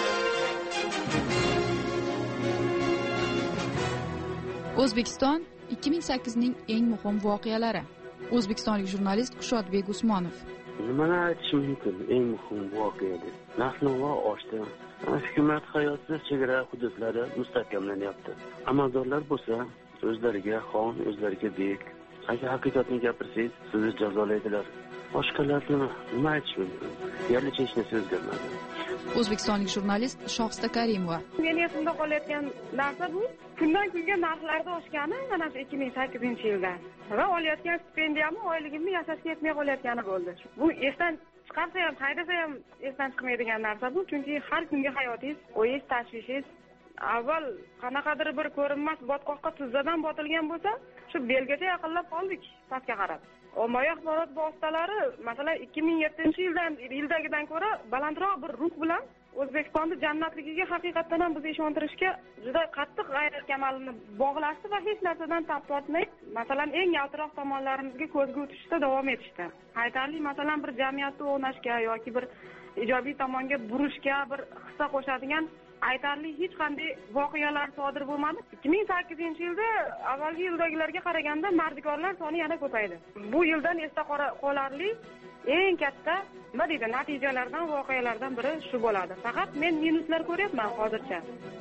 O'zbekiston 2008 ning eng muhim voqealari. O'zbekistonlik jurnalist Kushodbek Usmonov. Nimani aytishim mumkin? Eng muhim voqea deb. Narx-navo oshdi. Hukumat hayotida chegara hududlari mustahkamlanyapti. Amaldorlar bo'lsa, o'zlariga xon, o'zlariga bek. Agar haqiqatni gapirsangiz, sizni jazolaydilar. Boshqalarni nima aytish mumkin? Deyarli hech narsa o'zgarmadi. O'zbekistonlik jurnalist Shohista Karimova. Meni esimda qolayotgan narsa bu, kundan kunga narxlarda oshgani mana shu 2008-yilda. Va olayotgan stipendiyamni oyligimni yashashga yetmay qolayotgani bo'ldi. Bu esdan chiqarsa ham, haydasa ham esdan chiqmaydigan narsa bu, chunki har kungi hayotingiz, o'yingiz, tashvishingiz avval qanaqadir bir ko'rinmas botqoqqa tuzzadan botilgan bo'lsa, shu belgacha yaqinlab qoldik pastga qarab. Ommaviy axborot vositalari masalan 2007-yildagidan ko'ra balandroq bir ruh bilan O'zbekistonni jannatligiga haqiqatan ham bizni ishontirishga juda qattiq g'ayrat kamalini bog'lashdi va hech narsadan tap tortmay, masalan eng yaltiroq tomonlarimizga ko'zga o'tishda davom etishdi. Aytarli masalan bir jamiyatni o'rnashga yoki bir ijobiy tomonga burishga bir hissa qo'shadigan aytarli hech qanday voqealar sodir bo'lmadi. 2008-yilda avvalgi yildagilarga qaraganda mardikorlar soni yana ko'paydi. Bu yildan esda qolarli eng katta nima deydi, natijalardan, voqealardan biri shu bo'ladi. Faqat men minuslar ko'ryapman hozircha.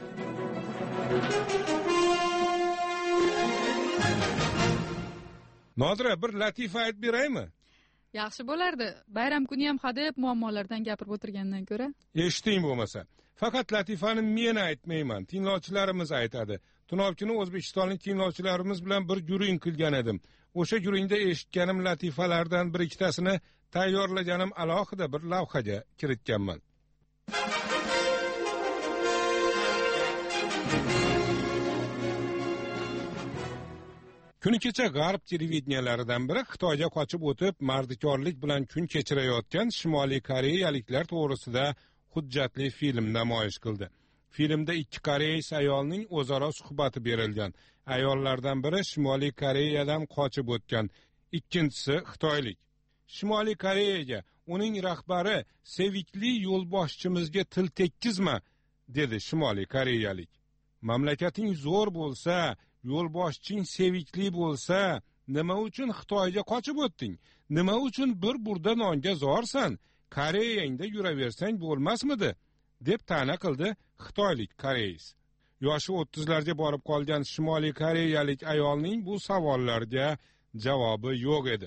Nodira, bir latifa aytib beraymi? Yaxshi bo'lardi. Bayram kuni ham hadeb muammolardan gapirib o'tirgandan ko'ra. Eshiting bo'lmasa. Faqat latifani men aytmayman, tinglovchilarimiz aytadi. Tunovchini o'zbekistonlik tinglovchilarimiz bilan bir juring qilgan edim. O'sha juringda eshitganim latifalardan bir ikkitasini tayyorlaganim alohida bir lavhaga kiritganman. Kuni kecha g'arb televideniyalaridan biri Xitoyga qochib o'tib, mardikorlik bilan kun kechirayotgan Shimoliy Koreyaliklar to'g'risida hujjatli film namoyish qildi. Filmda ikki koreys ayolning o'zaro suhbati berilgan. Ayollardan biri Shimoliy Koreyadan qochib o'tgan, ikkinchisi xitoylik. Shimoliy Koreyaga uning rahbari "Sevikli yo'lboshchimizga til tekkizma" dedi Shimoliy Koreyalik. Mamlakating zo'r bo'lsa, yo'lboshching sevikli bo'lsa, nima uchun Xitoyga qochib o'tding? Nima uchun bir burda nonga zorsan? Koreyangda yuraversang bo'lmasmidi? deb ta'na qildi xitoylik koreys. Yoshi 30larga borib qolgan Shimoliy Koreyalik ayolning bu savollarga javobi yo'q edi.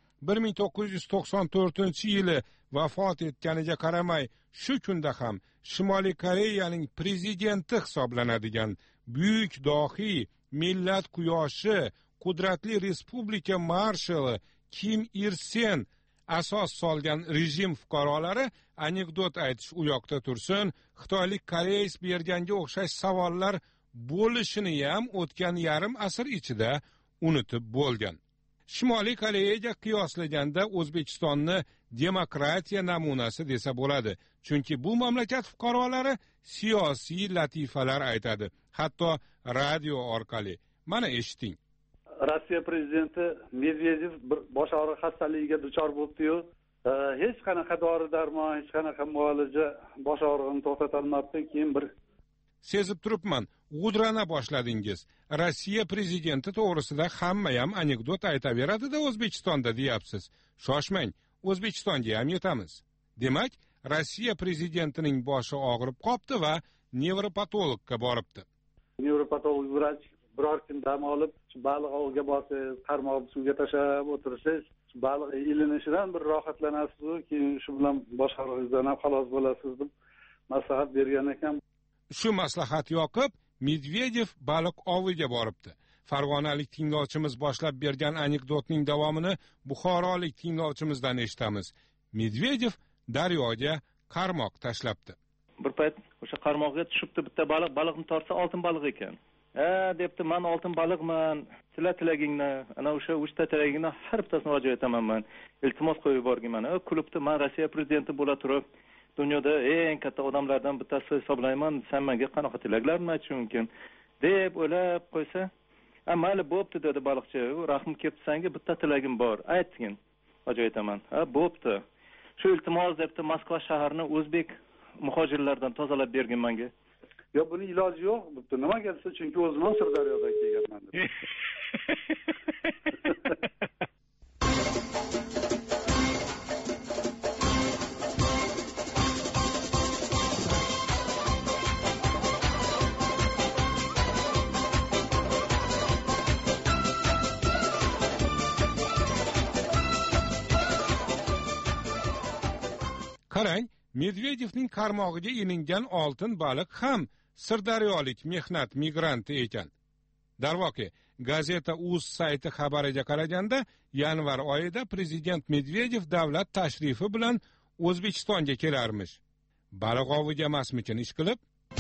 1994-yili vafot etganiga qaramay, shu kunda ham Shimoliy Koreyaning prezidenti hisoblanadigan buyuk dohiy, millat quyoshi, qudratli respublika marshali Kim Ir Sen asos solgan rejim fuqarolari anekdot aytish u yoqda tursin, xitoylik koreys berganga o'xshash savollar bo'lishini ham o'tgan yarim asr ichida unutib bo'lgan. Shimoliy Koreyaga qiyoslaganda O'zbekistonni demokratiya namunasi desa bo'ladi, chunki bu mamlakat fuqarolari siyosiy latifalar aytadi, hatto radio orqali. Mana eshiting. Rossiya prezidenti Medvedev bir bosh og'riq xastaligiga duchor bo'ldi-yu, hech qanaqa dori-darmon, hech qanaqa muolaja bosh og'rig'ini to'xtata olmabdi. Keyin bir sezib turibman, g'udrana boshladingiz. Rossiya prezidenti to'g'risida hamma ham anekdot aytaveradi-da O'zbekistonda deyapsiz. Shoshmang, O'zbekistonga ham yetamiz. Demak, Rossiya prezidentining boshi og'rib qopti va nevropatologga boribdi. Nevropatolog vrach biror kun dam olib, baliq oviga borsangiz, qarmoqni suvga tashlab o'tirsangiz, baliq ilinishidan bir rohatlanasiz, keyin shu bilan bosh og'rig'ingizdan ham xalos bo'lasiz deb maslahat bergan ekan. Shu maslahat yoqib, Medvedev baliq oviga boribdi. Farg'onalik tinglovchimiz boshlab bergan anekdotning davomini buxorolik tinglovchimizdan eshitamiz. Medvedev daryoga qarmoq tashlabdi. Bir payt o'sha qarmoqqa tushibdi, bitta baliqni tortsa oltin baliq ekan. Debdi, "Men oltin baliqman, sizlar tilagingni, ana o'sha 3 ta tilagingni har bittasini ro'yo etaman men. Iltimos qo'yib yuborgin mana." Kulibdi, "Men Rossiya prezidenti bo'la turib, dunyoda eng katta odamlardan bittasi hisoblayman. Sen menga qanaqa tilaklarni aytishing mumkin?" deb o'ylab qo'ysa, "Mayli, bo'pti" dedi baliqchi. "Rahim kelibdi, senga bitta tilagim bor. Aytgin. Ro'yo etaman." "Bo'pti. Shu iltimos debdi, Moskva shaharni o'zbek muhojirlardan tozalab bergin menga." "Yo, buni iloji yo'q" debdi. "Nimaga desa, chunki o'zim Sirdaryodan kelganman" dedi. qarang, Medvedevning qarmog'iga ilingan oltin baliq ham sirdaryolik mehnat migranti ekan. Darvoqe, gazeta Uz sayti xabariga qaraganda, yanvar oyida prezident Medvedev davlat tashrifi bilan O'zbekistonga kelarmish. Baliq oviga emasmikin ish qilib?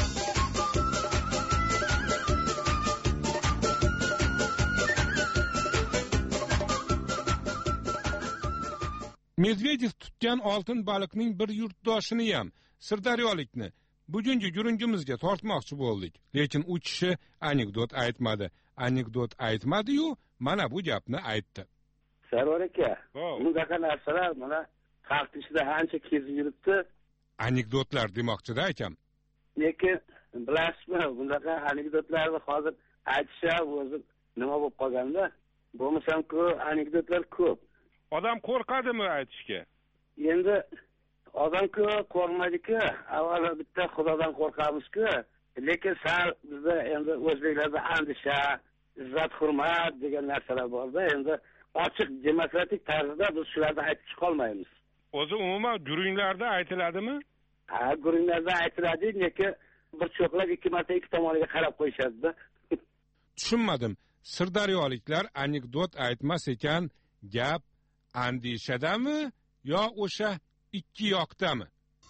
Medvedev tutgan oltin baliqning bir yurtdoshini ham, sirdaryolikni, bugungi jurungimizga tortmoqchi bo'ldik. Lekin u kishi anekdot aytmadi. Anekdot aytmadi-yu, mana bu gapni aytdi. Sarvar aka, bundaqa narsalar mana xalq ichida ancha kezib yuribdi. Anekdotlar demoqchida akam. Lekin bilasizmi, bundaqa anekdotlarni hozir aytishab o'zi nima bo'lib qolganda, bo'lmasam-ku anekdotlar ko'p. Odam qo'rqadimi aytishga? Endi odam qo'rqmaydi-ku, avvalo bitta Xudodan qo'rqamiz-ku, lekin sal bizda endi o'zbeklarda andisha, izzat, hurmat degan narsalar bor-da, endi ochiq demokratik tarzda biz shularni aytib chiqolmaymiz. O'zi umuman gurunglarda aytiladimi? Ha, gurunglarda aytiladi, lekin bir cho'qlab ikki marta ikki tomoniga qarab qo'yishadi-da. Tushunmadim. Sirdaryoliklar anekdot aytmas ekan, gap andishadami yo o'sha ikki yoqdami?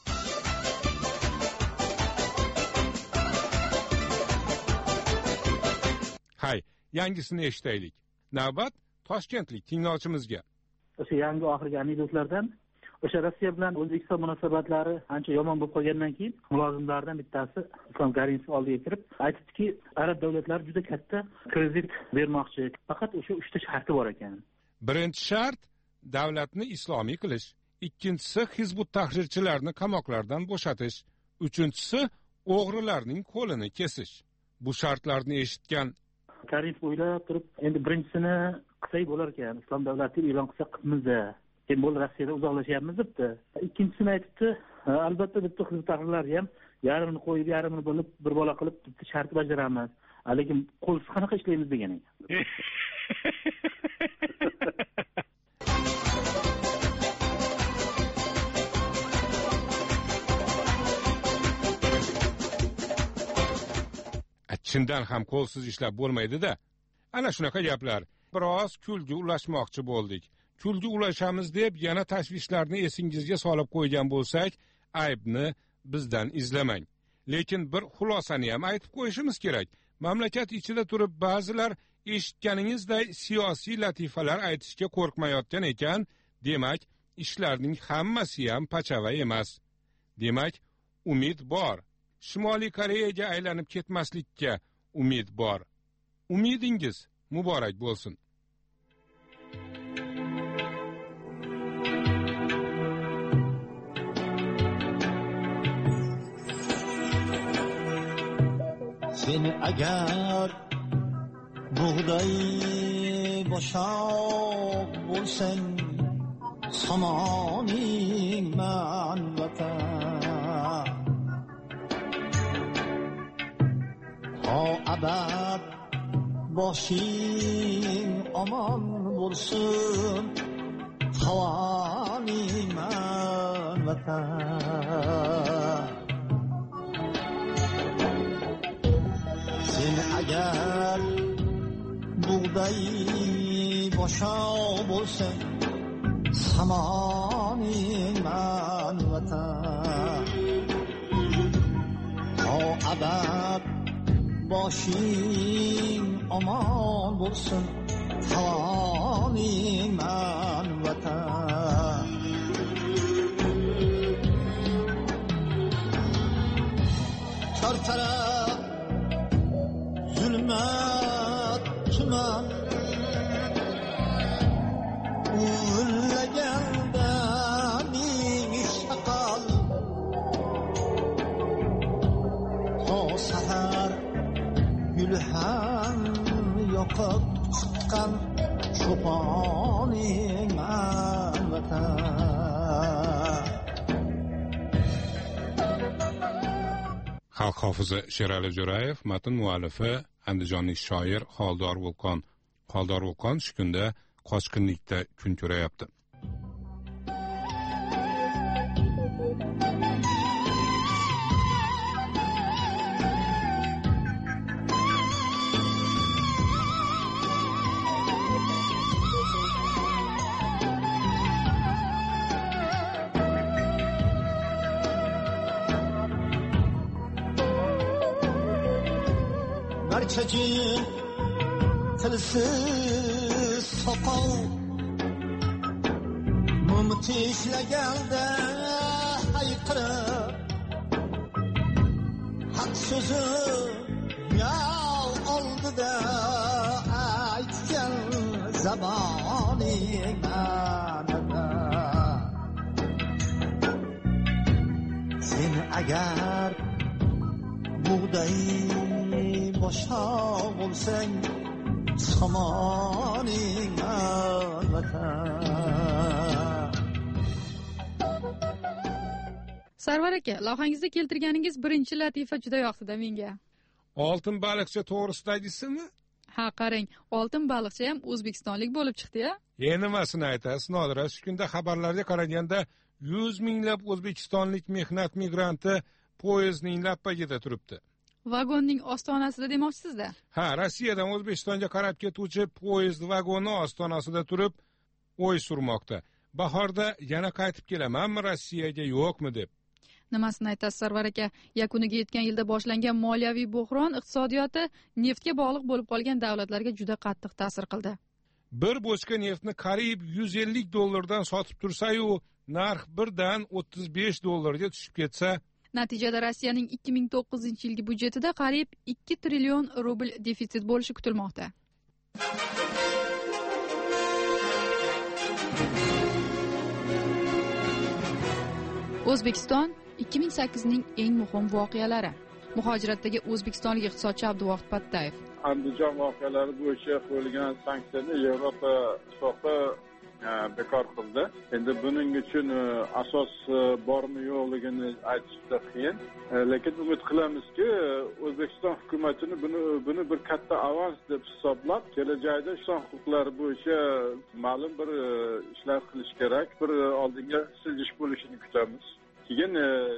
Hay, yangisini eshitaylik. Navbat Toshkentlik tinglovchimizga. O'sha yangi oxirgi anekdotlardan o'sha Rossiya bilan O'zbekiston munosabatlari ancha yomon bo'lib qolgandan keyin mulozimlardan bittasi Islom Karimov oldiga kirib aytibdiki, arab davlatlari juda katta kredit bermoqchi. Faqat o'sha 3 ta sharti bor ekan. Birinchi shart davlatni islomiy qilish, ikkinchisi Hizbut tahrirchilarni qamoqlardan bo'shatish, uchinchisi o'g'rilarning qo'lini kesish. Bu shartlarni eshitgan Karimov o'ylab turib, endi birinchisini qilsak bo'lar ekan, islom davlati e'lon qilsak qilmizda. Keyin bo'ldi Rossiyadan uzoqlashyapmiz debdi. Ikkinchisini aytibdi, albatta bitta Hizbut tahrirlar ham yarmini qo'yib, yarmini bo'lib bir bola qilib bitta shart bajaramiz. Lekin qo'lsiz qanaqa ishlaymiz degan ekan. Chindan ham qo'lsiz ishlab bo'lmaydi-da. Ana shunaqa gaplar. Biroz kulgi ulashmoqchi bo'ldik. Kulgi ulashamiz deb yana tashvishlarni esingizga solib qo'ygan bo'lsak, aybni bizdan izlamang. Lekin bir xulosani ham aytib qo'yishimiz kerak. Mamlakat ichida turib ba'zilar eshitganingizday siyosiy latifalar aytishga qo'rqmayotgan ekan, demak, ishlarning hammasi ham pachava emas. Demak, umid bor. Shimoliy Koreyaga aylanib ketmaslikka umid bor. Umidingiz muborak bo'lsin. Seni agar buğday boşaq bo'lsang, samoning man vatan. O abad boshing omon bo'lsin, havoning man vatan. Sen agar buğday boshaq bo'lsang, samoning man vatan. O abad boshing omon bo'lsin, havoning man vatan. Chor taraf zulmat tuman, ullaganda ming shaqal. O sahar gulhan yoqib chiqqan, cho'poning man vatan. Xalq hofizi Sherali Jo'rayev, matn muallifi andijonlik shoir Xoldor Vulqon. Xoldor Vulqon shu kunda qochqinlikda kun ko'rayapti. Tacın tilsiz soqov mumtishliganda hayqirib haq so'zi yo'l oldida aytgan zamoning manada sen agar buğday boshqa bo'lsang samoning albatta. Sarvar aka, lavhangizda keltirganingiz birinchi latifa juda yoqdi menga. Oltin baliqcha to'g'risida aytdingizmi? Ha, qarang, oltin baliqcha ham o'zbekistonlik bo'lib chiqdi-ya. Nimasini aytasiz, Nodira? Shu kunda xabarlarga qaraganda 100 minglab o'zbekistonlik mehnat migranti poyezdning lappagida turibdi. Vagonning ostonasida demoqchisizda? Ha, Rossiyadan O'zbekistonga qarab ketuvchi poyezd vagoni ostonasida turib o'y surmoqda. Bahorda yana qaytib kelamanmi Rossiyaga yo'qmi deb. Nimasini aytasiz, Sarvar aka? Yakuniga yetgan yilda boshlangan moliyaviy buhron iqtisodiyoti neftga bog'liq bo'lib qolgan davlatlarga juda qattiq ta'sir qildi. Bir bochka neftni qariyb 150 dollardan sotib tursa-yu, narx birdan 35 dollarga tushib ketsa, natijada Rossiyaning 2009-yilgi budjetida qariyb 2 trillion rubl defitsit bo'lishi kutilmoqda. O'zbekiston 2008ning eng muhim voqealari. Muhojiratdagi o'zbekistonlik iqtisodchi Abduvohid Pattayev. Andijon voqealari bo'yicha qo'yilgan sanksiyani Yevropa ittifoqi bekor qildi. Endi buning uchun asos bormi yo'qligini aytish juda qiyin. Lekin umid qilamizki, O'zbekiston hukumatini buni bir katta avans deb hisoblab, kelajakda inson huquqlari bo'yicha ma'lum bir ishlar qilish kerak. Bir oldinga siljish bo'lishini kutamiz. Keyin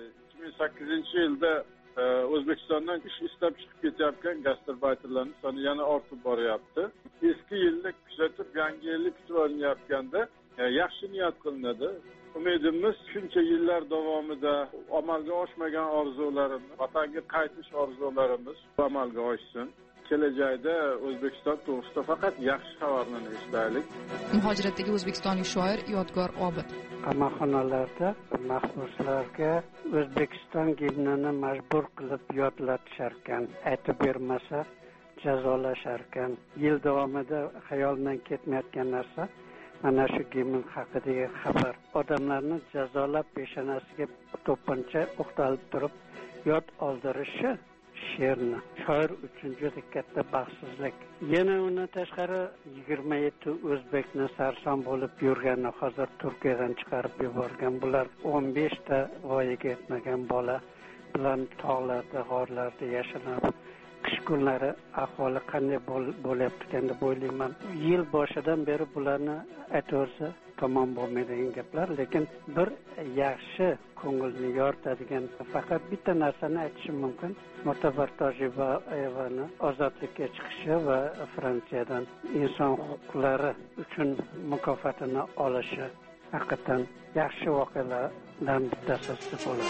2008-yilda O'zbekistondan ish istab chiqib ketayotgan gastarbayterlarning soni yana ortib boryapti. Eski yilni kuzatib, yangi yilni kutib olinayotganda yaxshi niyat qilinadi. Umidimiz shuncha yillar davomida amalga oshmagan orzularimiz, vatanga qaytish orzularimiz amalga oshsin. Kelajakda O'zbekiston to'g'risida faqat yaxshi xabarlarni eshitaylik. Muhojiratdagi o'zbekistonlik shoir Yodgor Obid. Qamoqxonalarda mahbuslarga O'zbekiston gimnini majbur qilib yodlatisharkan, aytib bermasa jazolasharkan. Yil davomida xayoldan ketmayotgan narsa mana shu gimn haqidagi xabar. Odamlarni jazolab peshonasiga to'pponcha o'qtalib turib yod oldirishi she'rni shoir uchun juda katta baxtsizlik. Yana uni tashqari 27 o'zbekni sarson bo'lib yurgani hozir Turkiyadan chiqarib yuborgan. Bular 15 ta voyaga yetmagan bola bilan tog'larda, g'orlarda yashanib, qish kunlari ahvoli qanday bo'lyapti ekan deb o'ylayman. Yil boshidan beri bularni aytsa tamom bo'lmaydigan gaplar, lekin bir yaxshi ko'ngilni yoritadigan faqat bitta narsani aytishim mumkin. Mo'tabar Tojiboyevani ozodlikka chiqishi va Fransiyadan inson huquqlari uchun mukofotini olishi haqiqatan yaxshi voqealardan bittasi bo'ladi.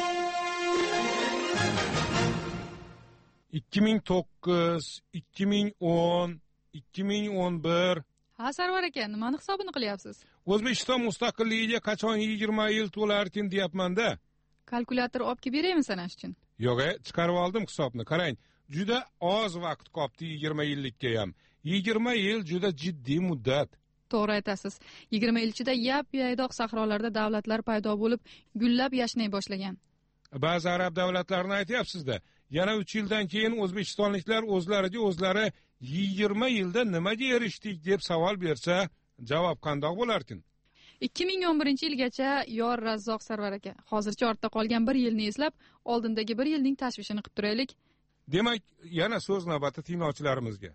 2009, 2010, 2011. Ha, Sarvar aka, nimani hisobini qilyapsiz? O'zbekiston mustaqilligiga qachon 20 yil to'larkin deyapman-da. Kalkulyator olib kelib beraymi sanash uchun? Yo'q, chiqarib oldim hisobni. Qarang, juda oz vaqt qoldi 20 yillikka ham. 20 yil juda jiddiy muddat. To'g'ri aytasiz. 20 yil ichida yap-yaydoq sahrolarda davlatlar paydo bo'lib, gullab yashnay boshlagan. Ba'zi arab davlatlarini aytyapsiz-da. Yana 3 yildan keyin o'zbekistonliklar o'zlariga o'zlari 20 yilda nimaga erishdik deb savol bersa, javob qandoq bo'larkin? 2011-yilgacha yor Razzoq Sarvar aka, hozircha ortda qolgan bir yilni eslab, oldindagi bir yilning tashvishini qilib turaylik. Demak, yana so'z navbati tinglovchilarimizga.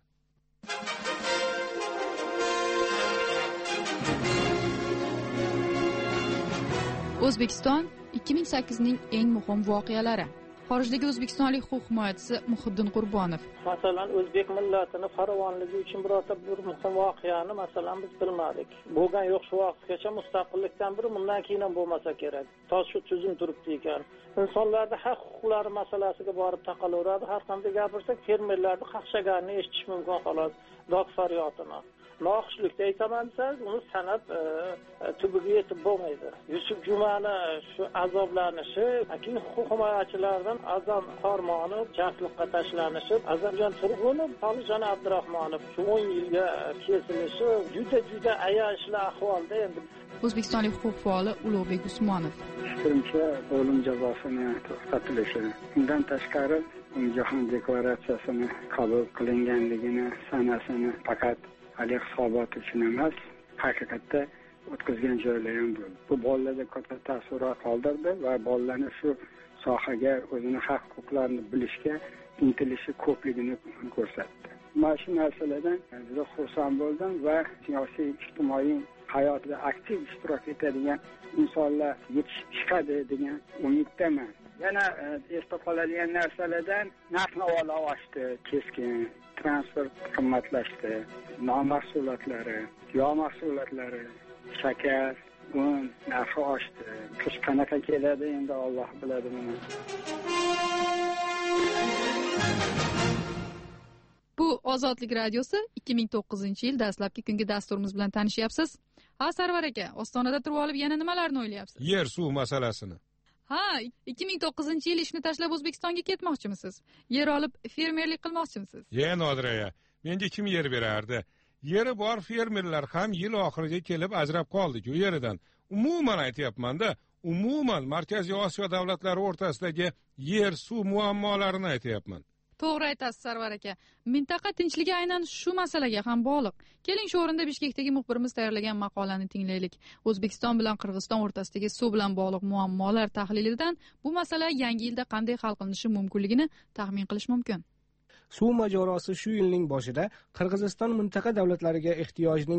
O'zbekiston 2008ning eng muhim voqealari. Xorijdagi o'zbekistonlik huquq himoyachisi Muhiddin Qurbonov. masalan o'zbek millatini farovonligi uchun birorta bir muhim voqeani masalan biz bilmadik. Bo'lgan yo'q shu vaqtgacha mustaqillikdan biri bundan keyin ham bo'lmasa kerak. To shu tuzum turibdi ekan. Insonlarning haq huquqlari masalasiga borib taqalaveradi. Har qanday gapirsak fermerlarning qaqshaganini eshitish mumkin xolos. Dod faryodini. Noxushlikda aytaman desangiz, uni sanab tubiga yetib bo'lmaydi. Yusuf Jumani shu azoblanishi, keyin huquq himoyachilaridan Azam Farmonov jasliqqa tashlanishi, Azamjon Turg'unov, Tolijon Abdurahmonov shu 10 yilga kesilishi juda ayanchli ahvolda endi. O'zbekistonlik huquq faoli Ulug'bek Usmonov. Fikrimcha, o'lim jazosini to'xtatilishi, undan tashqari Jahon deklaratsiyasini qabul qilinganligini sanasini faqat hali hisobot uchun emas, haqiqatda o'tkazgan joylar ham bo'ldi. Bu bolalarda katta taassurot qoldirdi va bolalarni shu sohaga o'zini haq huquqlarini bilishga intilishi ko'pligini ko'rsatdi. Mana shu narsalardan juda xursand bo'ldim va siyosiy ijtimoiy hayotida aktiv ishtirok etadigan insonlar yetishadi degan umiddaman. Yana esda qoladigan narsalardan narx-navolar oshdi, keskin, transport qimmatlashdi, non mahsulotlari, yog' mahsulotlari, shakar, un narxi oshdi. Qish qanaqa keladi endi Alloh biladi buni. Bu Ozodlik radiosi 2009-yil dastlabki kungi dasturimiz bilan tanishyapsiz. Ha, Sarvar aka, ostonada turib olib yana nimalarni o'ylayapsiz? Yer suv masalasini. Ha, 2009-yil ishni tashlab O'zbekistonga ketmoqchimisiz? Yer olib fermerlik qilmoqchimisiz? Nodir aka, menga kim yer berardi? Yeri bor fermerlar ham yil oxiriga kelib ajrab qoldi-ku yeridan. Umuman aytyapman-da, umuman Markaziy Osiyo davlatlari o'rtasidagi yer suv muammolarini aytyapman. To'g'ri aytasiz, Sarvar aka. Mintaqa tinchligi aynan shu masalaga ham bog'liq. Keling, shu o'rinda Bishkekdagi muxbirimiz tayyorlagan maqolani tinglaylik. O'zbekiston bilan Qirg'iziston o'rtasidagi suv bilan bog'liq muammolar tahlilidan bu masala yangi yilda qanday hal qilinishi mumkinligini taxmin qilish mumkin. Suv mojarosi shu yilning boshida Qirg'iziston mintaqa davlatlariga ehtiyojning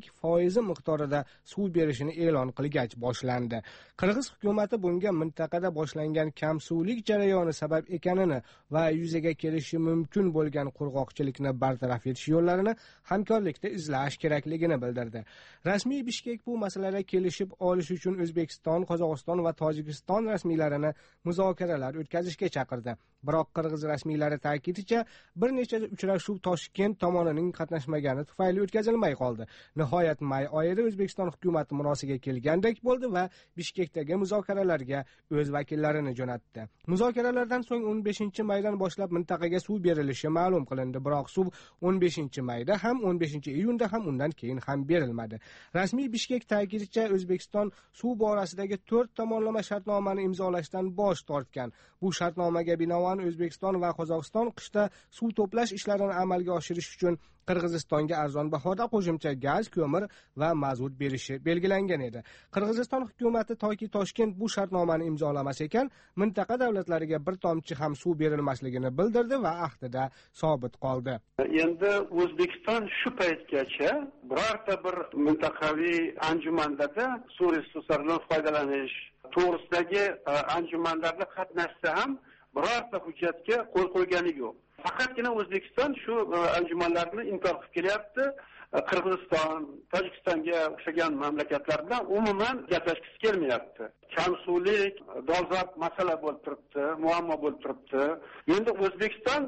50% miqdorida suv berishini e'lon qilgach boshlandi. Qirg'iz hukumatati bunga mintaqada boshlangan kamsuvlik jarayoni sabab ekanini va yuzaga kelishi mumkin bo'lgan qurg'oqchilikni bartaraf etish yo'llarini hamkorlikda izlash kerakligini bildirdi. Rasmiy Bishkek bu masalada kelishib olish uchun O'zbekiston, Qozog'iston va Tojikiston rasmiylarini muzokaralar o'tkazishga chaqirdi. Biroq Qirg'iz rasmiylari ta'kidincha bir necha uchrashuv Toshkent tomonining qatnashmagani tufayli o'tkazilmay qoldi. Nihoyat may oyida O'zbekiston hukumati murosiga kelgandek bo'ldi va Bishkekdagi muzokaralarga o'z vakillarini jo'natdi. Muzokaralardan so'ng 15-maydan boshlab mintaqaga suv berilishi ma'lum qilindi, biroq suv 15-mayda ham 15-iyunda ham undan keyin ham berilmadi. Rasmiy Bishkek ta'kidincha O'zbekiston suv borasidagi 4 tomonlama shartnomani imzolashdan bosh tortgan. Bu shartnomaga binoan O'zbekiston va Qozog'iston qishda suv to'plash ishlarini amalga oshirish uchun Qirg'izistonga arzon bahoda qo'shimcha gaz, ko'mir va mazut berishi belgilangan edi. Qirg'iziston hukumati toki Toshkent bu shartnomani imzolamas ekan, mintaqa davlatlariga bir tomchi ham suv berilmasligini bildirdi va ahdida sobit qoldi. Endi O'zbekiston shu paytgacha birorta bir mintaqaviy anjumanlarda suv resurslaridan foydalanish to'g'risidagi anjumanlarda qatnashsa ham birorta hujjatga qo'l qo'ygani yo'q. Faqatgina O'zbekiston shu anjumanlarni inkor qilib kelyapti. Qirg'iziston, Tojikistonga o'xshagan mamlakatlar bilan umuman gaplashgisi kelmayapti. Kamsuvlik dolzarb masala bo'lib turibdi, muammo bo'lib turibdi. Endi O'zbekiston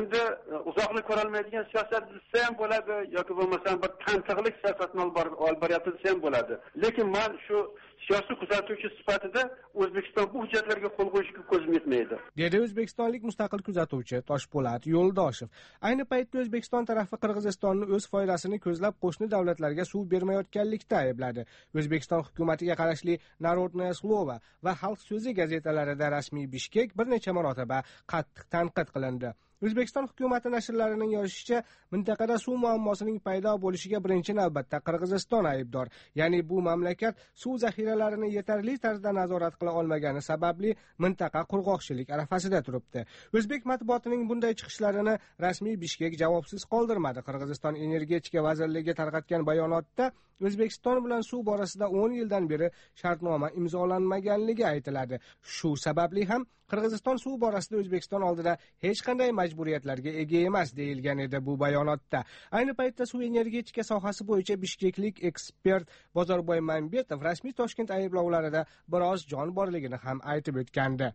uzoqlik ko'rolmaydigan siyosat desa ham bo'ladi yoki bo'lmasam bir tantiqlik siyosatni olib boryapti desa ham bo'ladi. Lekin men shu siyosiy kuzatuvchi sifatida O'zbekiston bu hujjatlarga qo'l qo'yishga ko'zim yetmaydi, dedi o'zbekistonlik mustaqil kuzatuvchi Toshpo'lat Yo'ldoshev. Ayni paytda O'zbekiston tarafi Qirg'izistonni o'z foydasini ko'zlab qo'shni davlatlarga suv bermayotganlikda aybladi. O'zbekiston hukumatiga qarashli Narodnaya Slova va Xalq so'zi gazetalarida rasmiy Bishkek bir necha marotaba qattiq tanqid qilindi. O'zbekiston hukumati nashrlarining yozishicha, mintaqada suv muammosining paydo bo'lishiga birinchi navbatda Qirg'iziston aybdor. Ya'ni bu mamlakat suv zaxiralarini yetarli tarzda nazorat qila olmagani sababli mintaqa qurg'oqchilik arafasida turibdi. O'zbek matbuotining bunday chiqishlarini rasmiy Bishkek javobsiz qoldirmadi. Qirg'iziston energetika vazirligi tarqatgan bayonotda O'zbekiston bilan suv borasida 10 yildan beri shartnoma imzolanmaganligi aytiladi. Shu sababli ham Qirg'iziston suv borasida O'zbekiston oldida hech qanday majburiyatlarga ega emas deyilgan edi bu bayonotda. Ayni paytda suv energetika sohasi bo'yicha bishkeklik ekspert Bozorboy Mambetov rasmiy Toshkent ayblovlarida biroz jon borligini ham aytib o'tgandi.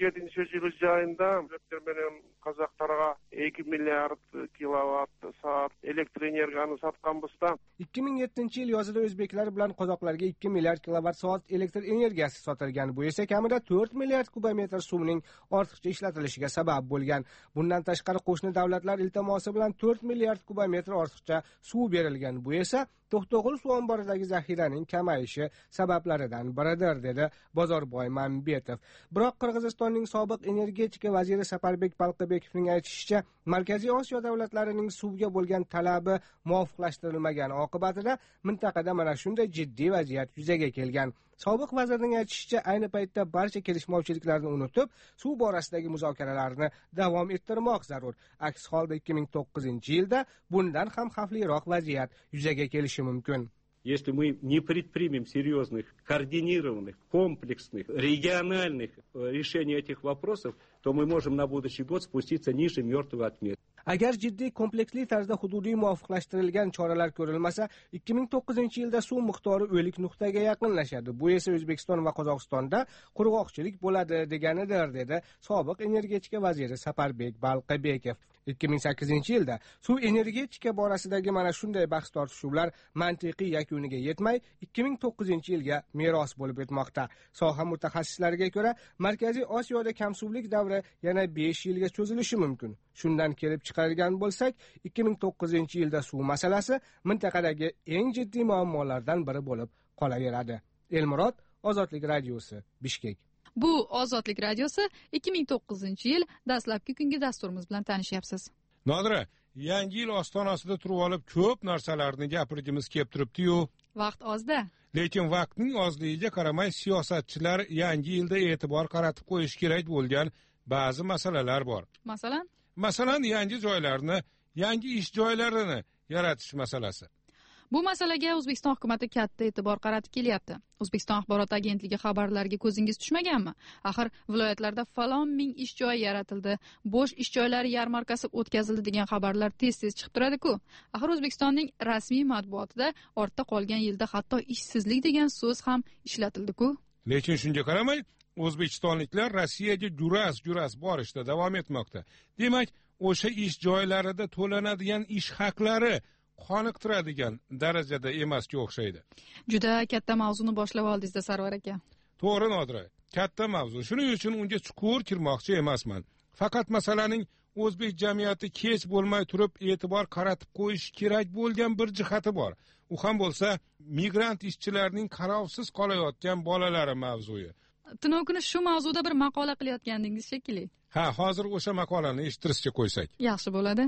2007 ayında Qozog'istonga 2 milliard kilowatt soat elektr energiyani sotganbizda 2007 yil yozida o'zbeklar bilan qozoqlarga 2 milliard kilowatt soat elektr energiyasi sotilgan. Bu esa kamida 4 milliard kubometr suvning ortiqcha ishlatilishiga sabab bo'lgan. Bundan tashqari qo'shni davlatlar iltimosi bilan 4 milliard kubometr ortiqcha suv berilgan. Bu esa To'xtog'ul suv omboridagi zaxiraning kamayishi sabablaridan biridir, dedi Bozorboy Mambetov. Biroq Qirg'izistonning sobiq energetika vaziri Saparbek Balqibekovning aytishicha, Markaziy Osiyo davlatlarining suvga bo'lgan talabi muvofiqlashtirilmagan oqibatida mintaqada mana shunday jiddiy vaziyat yuzaga kelgan. Sobiq vazirning aytishicha, ayni paytda barcha kelishmovchiliklarni unutib, suv borasidagi muzokaralarni davom ettirmoq zarur. Aks holda 2009-yilda bundan ham xavfliroq vaziyat yuzaga kelishi mumkin. Если мы не предпримем серьезных, координированных, комплексных, региональных решений этих вопросов, то мы можем на будущий год спуститься ниже мертвой отметки. Agar jiddiy kompleksli tarzda hududiy muvofiqlashtirilgan choralar ko'rilmasa, 2009-yilda suv miqdori o'lik nuqtaga yaqinlashadi. Bu esa O'zbekiston va Qozog'istonda qurg'oqchilik bo'ladi deganidir, dedi sobiq energetika vaziri Saparbek Balqibekov. 2008-yilda suv energetika borasidagi mana shunday bahs tortishuvlar mantiqiy yakuniga yetmay 2009-yilga meros bo'lib o'tmoqda. Soha mutaxassislariga ko'ra, Markaziy Osiyoda kamsuvlik davri yana 5 yilga cho'zilishi mumkin. Shundan kelib chiqargan bo'lsak, 2009-yilda suv masalasi mintaqadagi eng jiddiy muammolardan biri bo'lib qolaveradi. Elmurod, Ozodlik radiosi, Bishkek. Bu Ozodlik radiosi 2009-yil dastlabki kungi dasturimiz bilan tanishyapsiz. Nodira, yangi yil ostonasida turib olib ko'p narsalarni gapirgimiz kelib turibdi-yu. Vaqt ozda. Lekin vaqtning ozligiga qaramay siyosatchilar yangi yilda e'tibor qaratib qo'yish kerak bo'lgan ba'zi masalalar bor. Masalan, yangi joylarni, yangi ish joylarini yaratish masalasi. Bu masalaga O'zbekiston hukumatı katta e'tibor qaratib kelyapti. O'zbekiston axborot agentligi xabarlariga ko'zingiz tushmaganmi? Axir viloyatlarda falon ming ish joyi yaratildi, bo'sh ish joylari yarmarkasi o'tkazildi degan xabarlar tez-tez chiqib turadi-ku. Axir O'zbekistonning rasmiy matbuotida ortda qolgan yilda hatto ishsizlik degan so'z ham ishlatildi-ku. Lekin shunga qaramay, o'zbekistonliklar Rossiyaga juras borishda davom etmoqda. Demak, o'sha ish joylarida to'lanadigan ish haqlari qoniqtiradigan darajada emasga o'xshaydi. Juda katta mavzuni boshlab oldingiz-da, Sarvar aka. To'g'ri, Nodira. Katta mavzu. Shuning uchun unga chuqur kirmoqchi emasman. Faqat masalaning o'zbek jamiyati kech bo'lmay turib e'tibor qaratib qo'yish kerak bo'lgan bir jihati bor. U ham bo'lsa, migrant ishchilarning qarovsiz qolayotgan bolalari mavzuyi. Tunov kuni shu mavzuda bir maqola qilayotgandingiz shekilli. Ha, hozir o'sha maqolani eshittirishga qo'ysak. Yaxshi bo'ladi.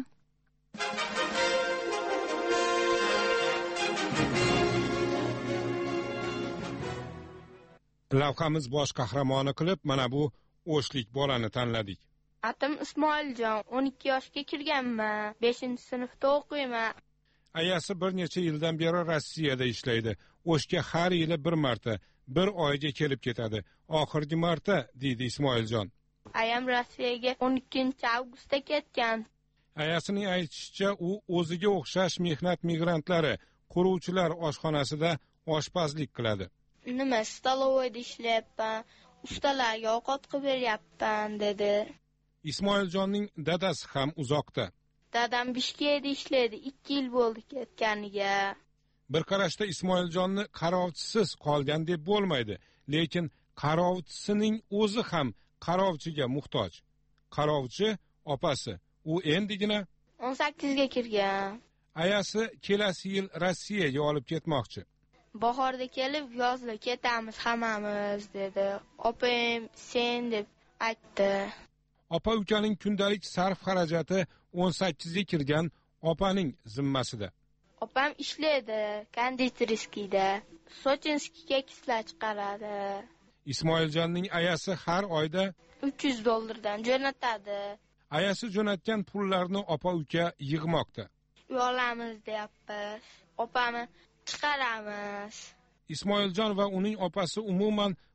Lavhamiz bosh qahramoni qilib, mana bu o'shlik bolani tanladik. Atim Ismoiljon, 12 yoshga kirganman, 5-sinfda o'qiyman. Ayasi bir necha yildan beri Rossiyada ishlaydi. O'shga har yili bir marta, bir oyga kelib ketadi. Oxirgi marta, deydi Ismoiljon. Ayam Rossiyaga 12-avgustda ketgan. Ayasining aytishicha, u o'ziga o'xshash mehnat migrantlari, quruvchilar oshxonasida oshpazlik qiladi. Nima, stolovoyda ishlayapman, ustalarga ovqat qilib beryapman, dedi. Ismoiljonning dadasi ham uzoqda. Dadam Bishkekda ishlaydi, 2 yil bo'ldi ketganiga. Bir qarashda Ismoiljonni qarovchisiz qolgan deb bo'lmaydi, lekin qarovchisining o'zi ham qarovchiga muhtoj. Qarovchi opasi, u endigina 18 ga kirgan. Ayasi kelasi yil Rossiyaga olib ketmoqchi. Bahorda kelib, yozda ketamiz hammamiz, dedi. Opam sen deb aytdi. Opa ukaning kundalik sarf xarajati 18 ga kirgan opaning zimmasida. Opam ishlaydi, konditeriskida, Sochinskiga kislar chiqaradi. Ismoiljonning ayasi har oyda $300 jo'natadi. Ayasi jo'natgan pullarni opa uka yig'moqda. Uy olamiz deyapmiz. Opamni chiqaramiz. Ismoiljon va uning opasi umuman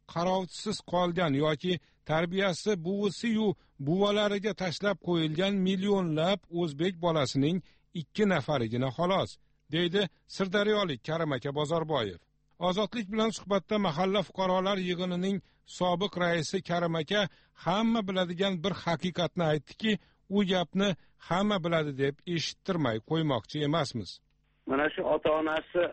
qarovchisiz qolgan yoki tarbiyasi buvisi-yu buvalariga tashlab qo'yilgan millionlab o'zbek bolasining 2 nafarigina xolos, deydi sirdaryolik Karim aka Bozorboyev. Ozodlik bilan suhbatda mahalla fuqarolar yig'inining sobiq raisi Karim aka hamma biladigan bir haqiqatni aytdiki, u gapni hamma biladi deb eshittirmay qo'ymoqchi emasmiz. Mana shu ota-onasi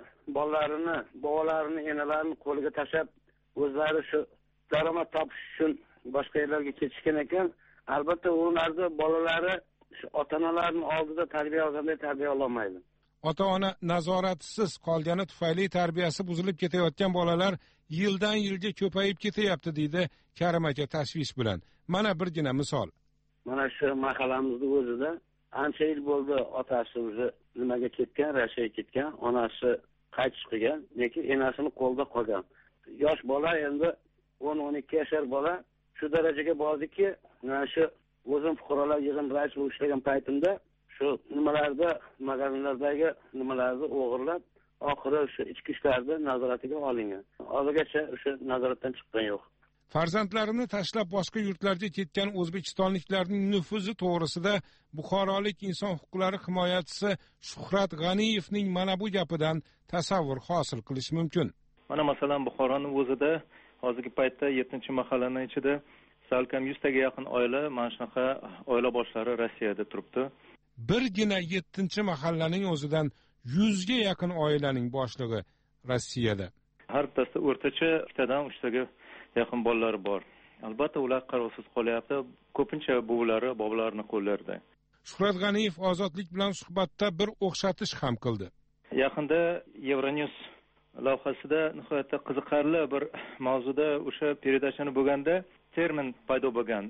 bolalarini, enalarini qo'liga tashlab o'zlari shu daromad topish uchun boshqa yerlarga ketishgan ekan. Albatta ularda bolalari shu ota-onalarning oldida tarbiya olganday tarbiya ololmaydi. Ota-ona nazoratisiz qolgani tufayli tarbiyasi buzilib ketayotgan bolalar yildan yilga ko'payib ketyapti, deydi Karim aka tashvish bilan. Mana birgina misol. Mana shu mahallamizning o'zida ancha yil bo'ldi otasi o'zi nimaga ketgan, Rossiyaga ketgan, onasi qaytib qilgan, lekin enasini qo'lda qolgan. Yosh bola endi 10-12 yoshar bola shu darajaga bordiki, mana shu o'zim fuqarolar yig'in raisi bo'lib ishlagan paytimda shu nimalarda, magazinlardagi nimalarni o'g'irlab, oxiri shu ichki ishlarni nazoratiga olingan. Hozirgacha o'sha nazoratdan chiqqan yo'q. Farzandlarini tashlab boshqa yurtlarga ketgan o'zbekistonliklarning nufuzi to'g'risida buxorolik inson huquqlari himoyachisi Shuhrat G'aniyevning mana bu gapidan tasavvur hosil qilish mumkin. Mana masalan Buxoroning o'zida hozirgi paytda 7-mahallaning ichida salkam 100 taga yaqin oila mana shunaqa oila boshlari Rossiyada turibdi. Birgina 7-mahallaning o'zidan 100 ga yaqin oilaning boshlig'i Rossiyada. Har bittasida o'rtacha 2 dan 3 taga yaqin bolalari bor. Albatta ular qarovsiz qolyapti. Ko'pincha buvilari, bobolarini qo'llarida. Shuhrat G'aniyev ozodlik bilan suhbatda bir o'xshatish ham qildi. Yaqinda Euronews lavhasida nihoyatda qiziqarli bir mavzuda o'sha peredachani bo'lganda termin paydo bo'lgan.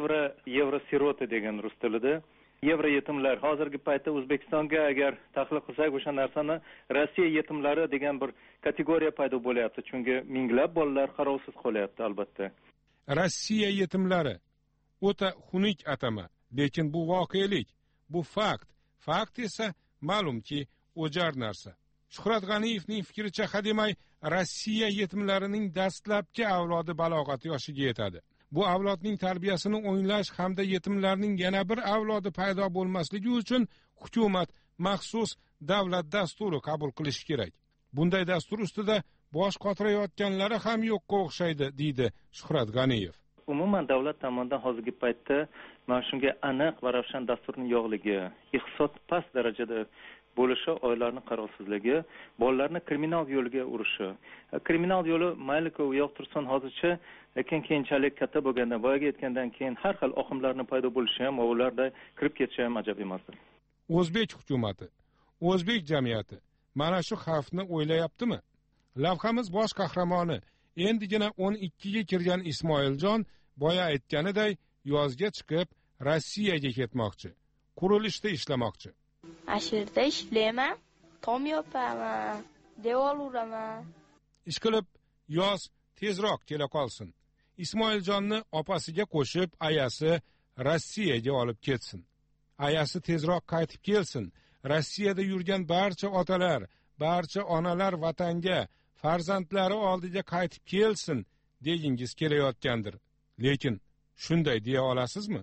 Evrosirota degan rus tilida. Yevro yetimlar. Hozirgi paytda O'zbekistonga agar tahlil qilsak o'sha narsani Rossiya yetimlari degan bir kategoriya paydo bo'lyapti. Chunki minglab bolalar qarovsiz qolyapti albatta. Rossiya yetimlari o'ta xunuk atama, lekin bu voqelik, bu fakt. Fakt esa ma'lumki o'jar narsa. Shuhrat G'aniyevning fikricha hademay Rossiya yetimlarining dastlabki avlodi balog'at yoshiga yetadi. Bu avlodning tarbiyasini o'nglash hamda yetimlarning yana bir avlodi paydo bo'lmasligi uchun hukumat maxsus davlat dasturi qabul qilishi kerak. Bunday dastur ustida bosh qotirayotganlari ham yo'qqa o'xshaydi, deydi Shuhrat G'aniyev. Umuman davlat tomonidan hozirgi paytda mana shunga aniq va ravshan dasturning yo'qligi, iqtisod past darajada bo'lishi, oilalarning qarovsizligi, bolalarni kriminal yo'liga urishi. Kriminal yo'li mayli-ku yo'qtirsin hozircha, lekin keyinchalik katta bo'lganda, boyaga yetgandan keyin har xil oqimlarning paydo bo'lishi ham, ularda kirib ketishi ham ajab emasdir. O'zbek hukumati, o'zbek jamiyati mana shu xavfni o'ylayaptimi? Lavhamiz bosh qahramoni endigina 12 ga kirgan Ismoiljon boya aytganiday yozga chiqib Rossiyaga ketmoqchi, qurilishda ishlamoqchi. Ashirda ishlayman, tom yopaman, devor uraman. Ishqilib yoz tezroq kela qolsin. Ismoiljonni opasiga qo'shib ayasi Rossiyaga olib ketsin. Ayasi tezroq qaytib kelsin. Rossiyada yurgan barcha otalar, barcha onalar vatanga, farzandlari oldiga qaytib kelsin degingiz kelayotgandir. Lekin shunday deya olasizmi?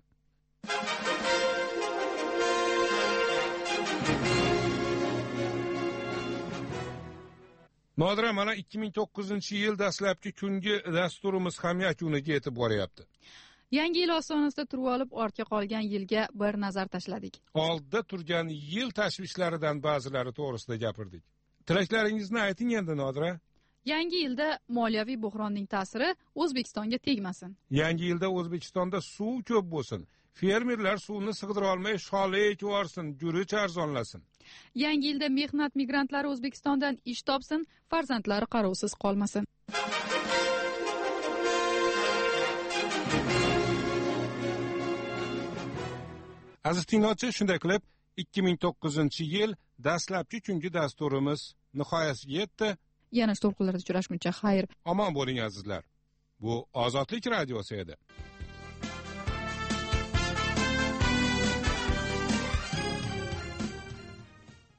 Nodira, mana 2009-yil dastlabki kungi dasturimiz ham yakuniga yetib boryapti. Yangi yil ostonasida turib olib ortga qolgan yilga bir nazar tashladik. Oldida turgan yil tashvishlaridan ba'zilari to'g'risida gapirdik. Tilaklaringizni ayting endi, Nodira. Yangi yilda moliyaviy buhronning ta'siri O'zbekistonga tegmasin. Yangi yilda O'zbekistonda suv ko'p bo'lsin. Fermerlar suvni sig'dira olmay sholi ekib yorsin, guruch arzonlasin. Yangi yilda mehnat migrantlari O'zbekistondan ish topsin, farzandlari qarovsiz qolmasin. Aziz tinglovchi, shunday qilib 2009-yil dastlabki kungi dasturimiz nihoyasiga yetdi. Yana to'lqinlarda uchrashguncha xayr. Omon bo'ling azizlar. Bu Ozodlik radiosi edi.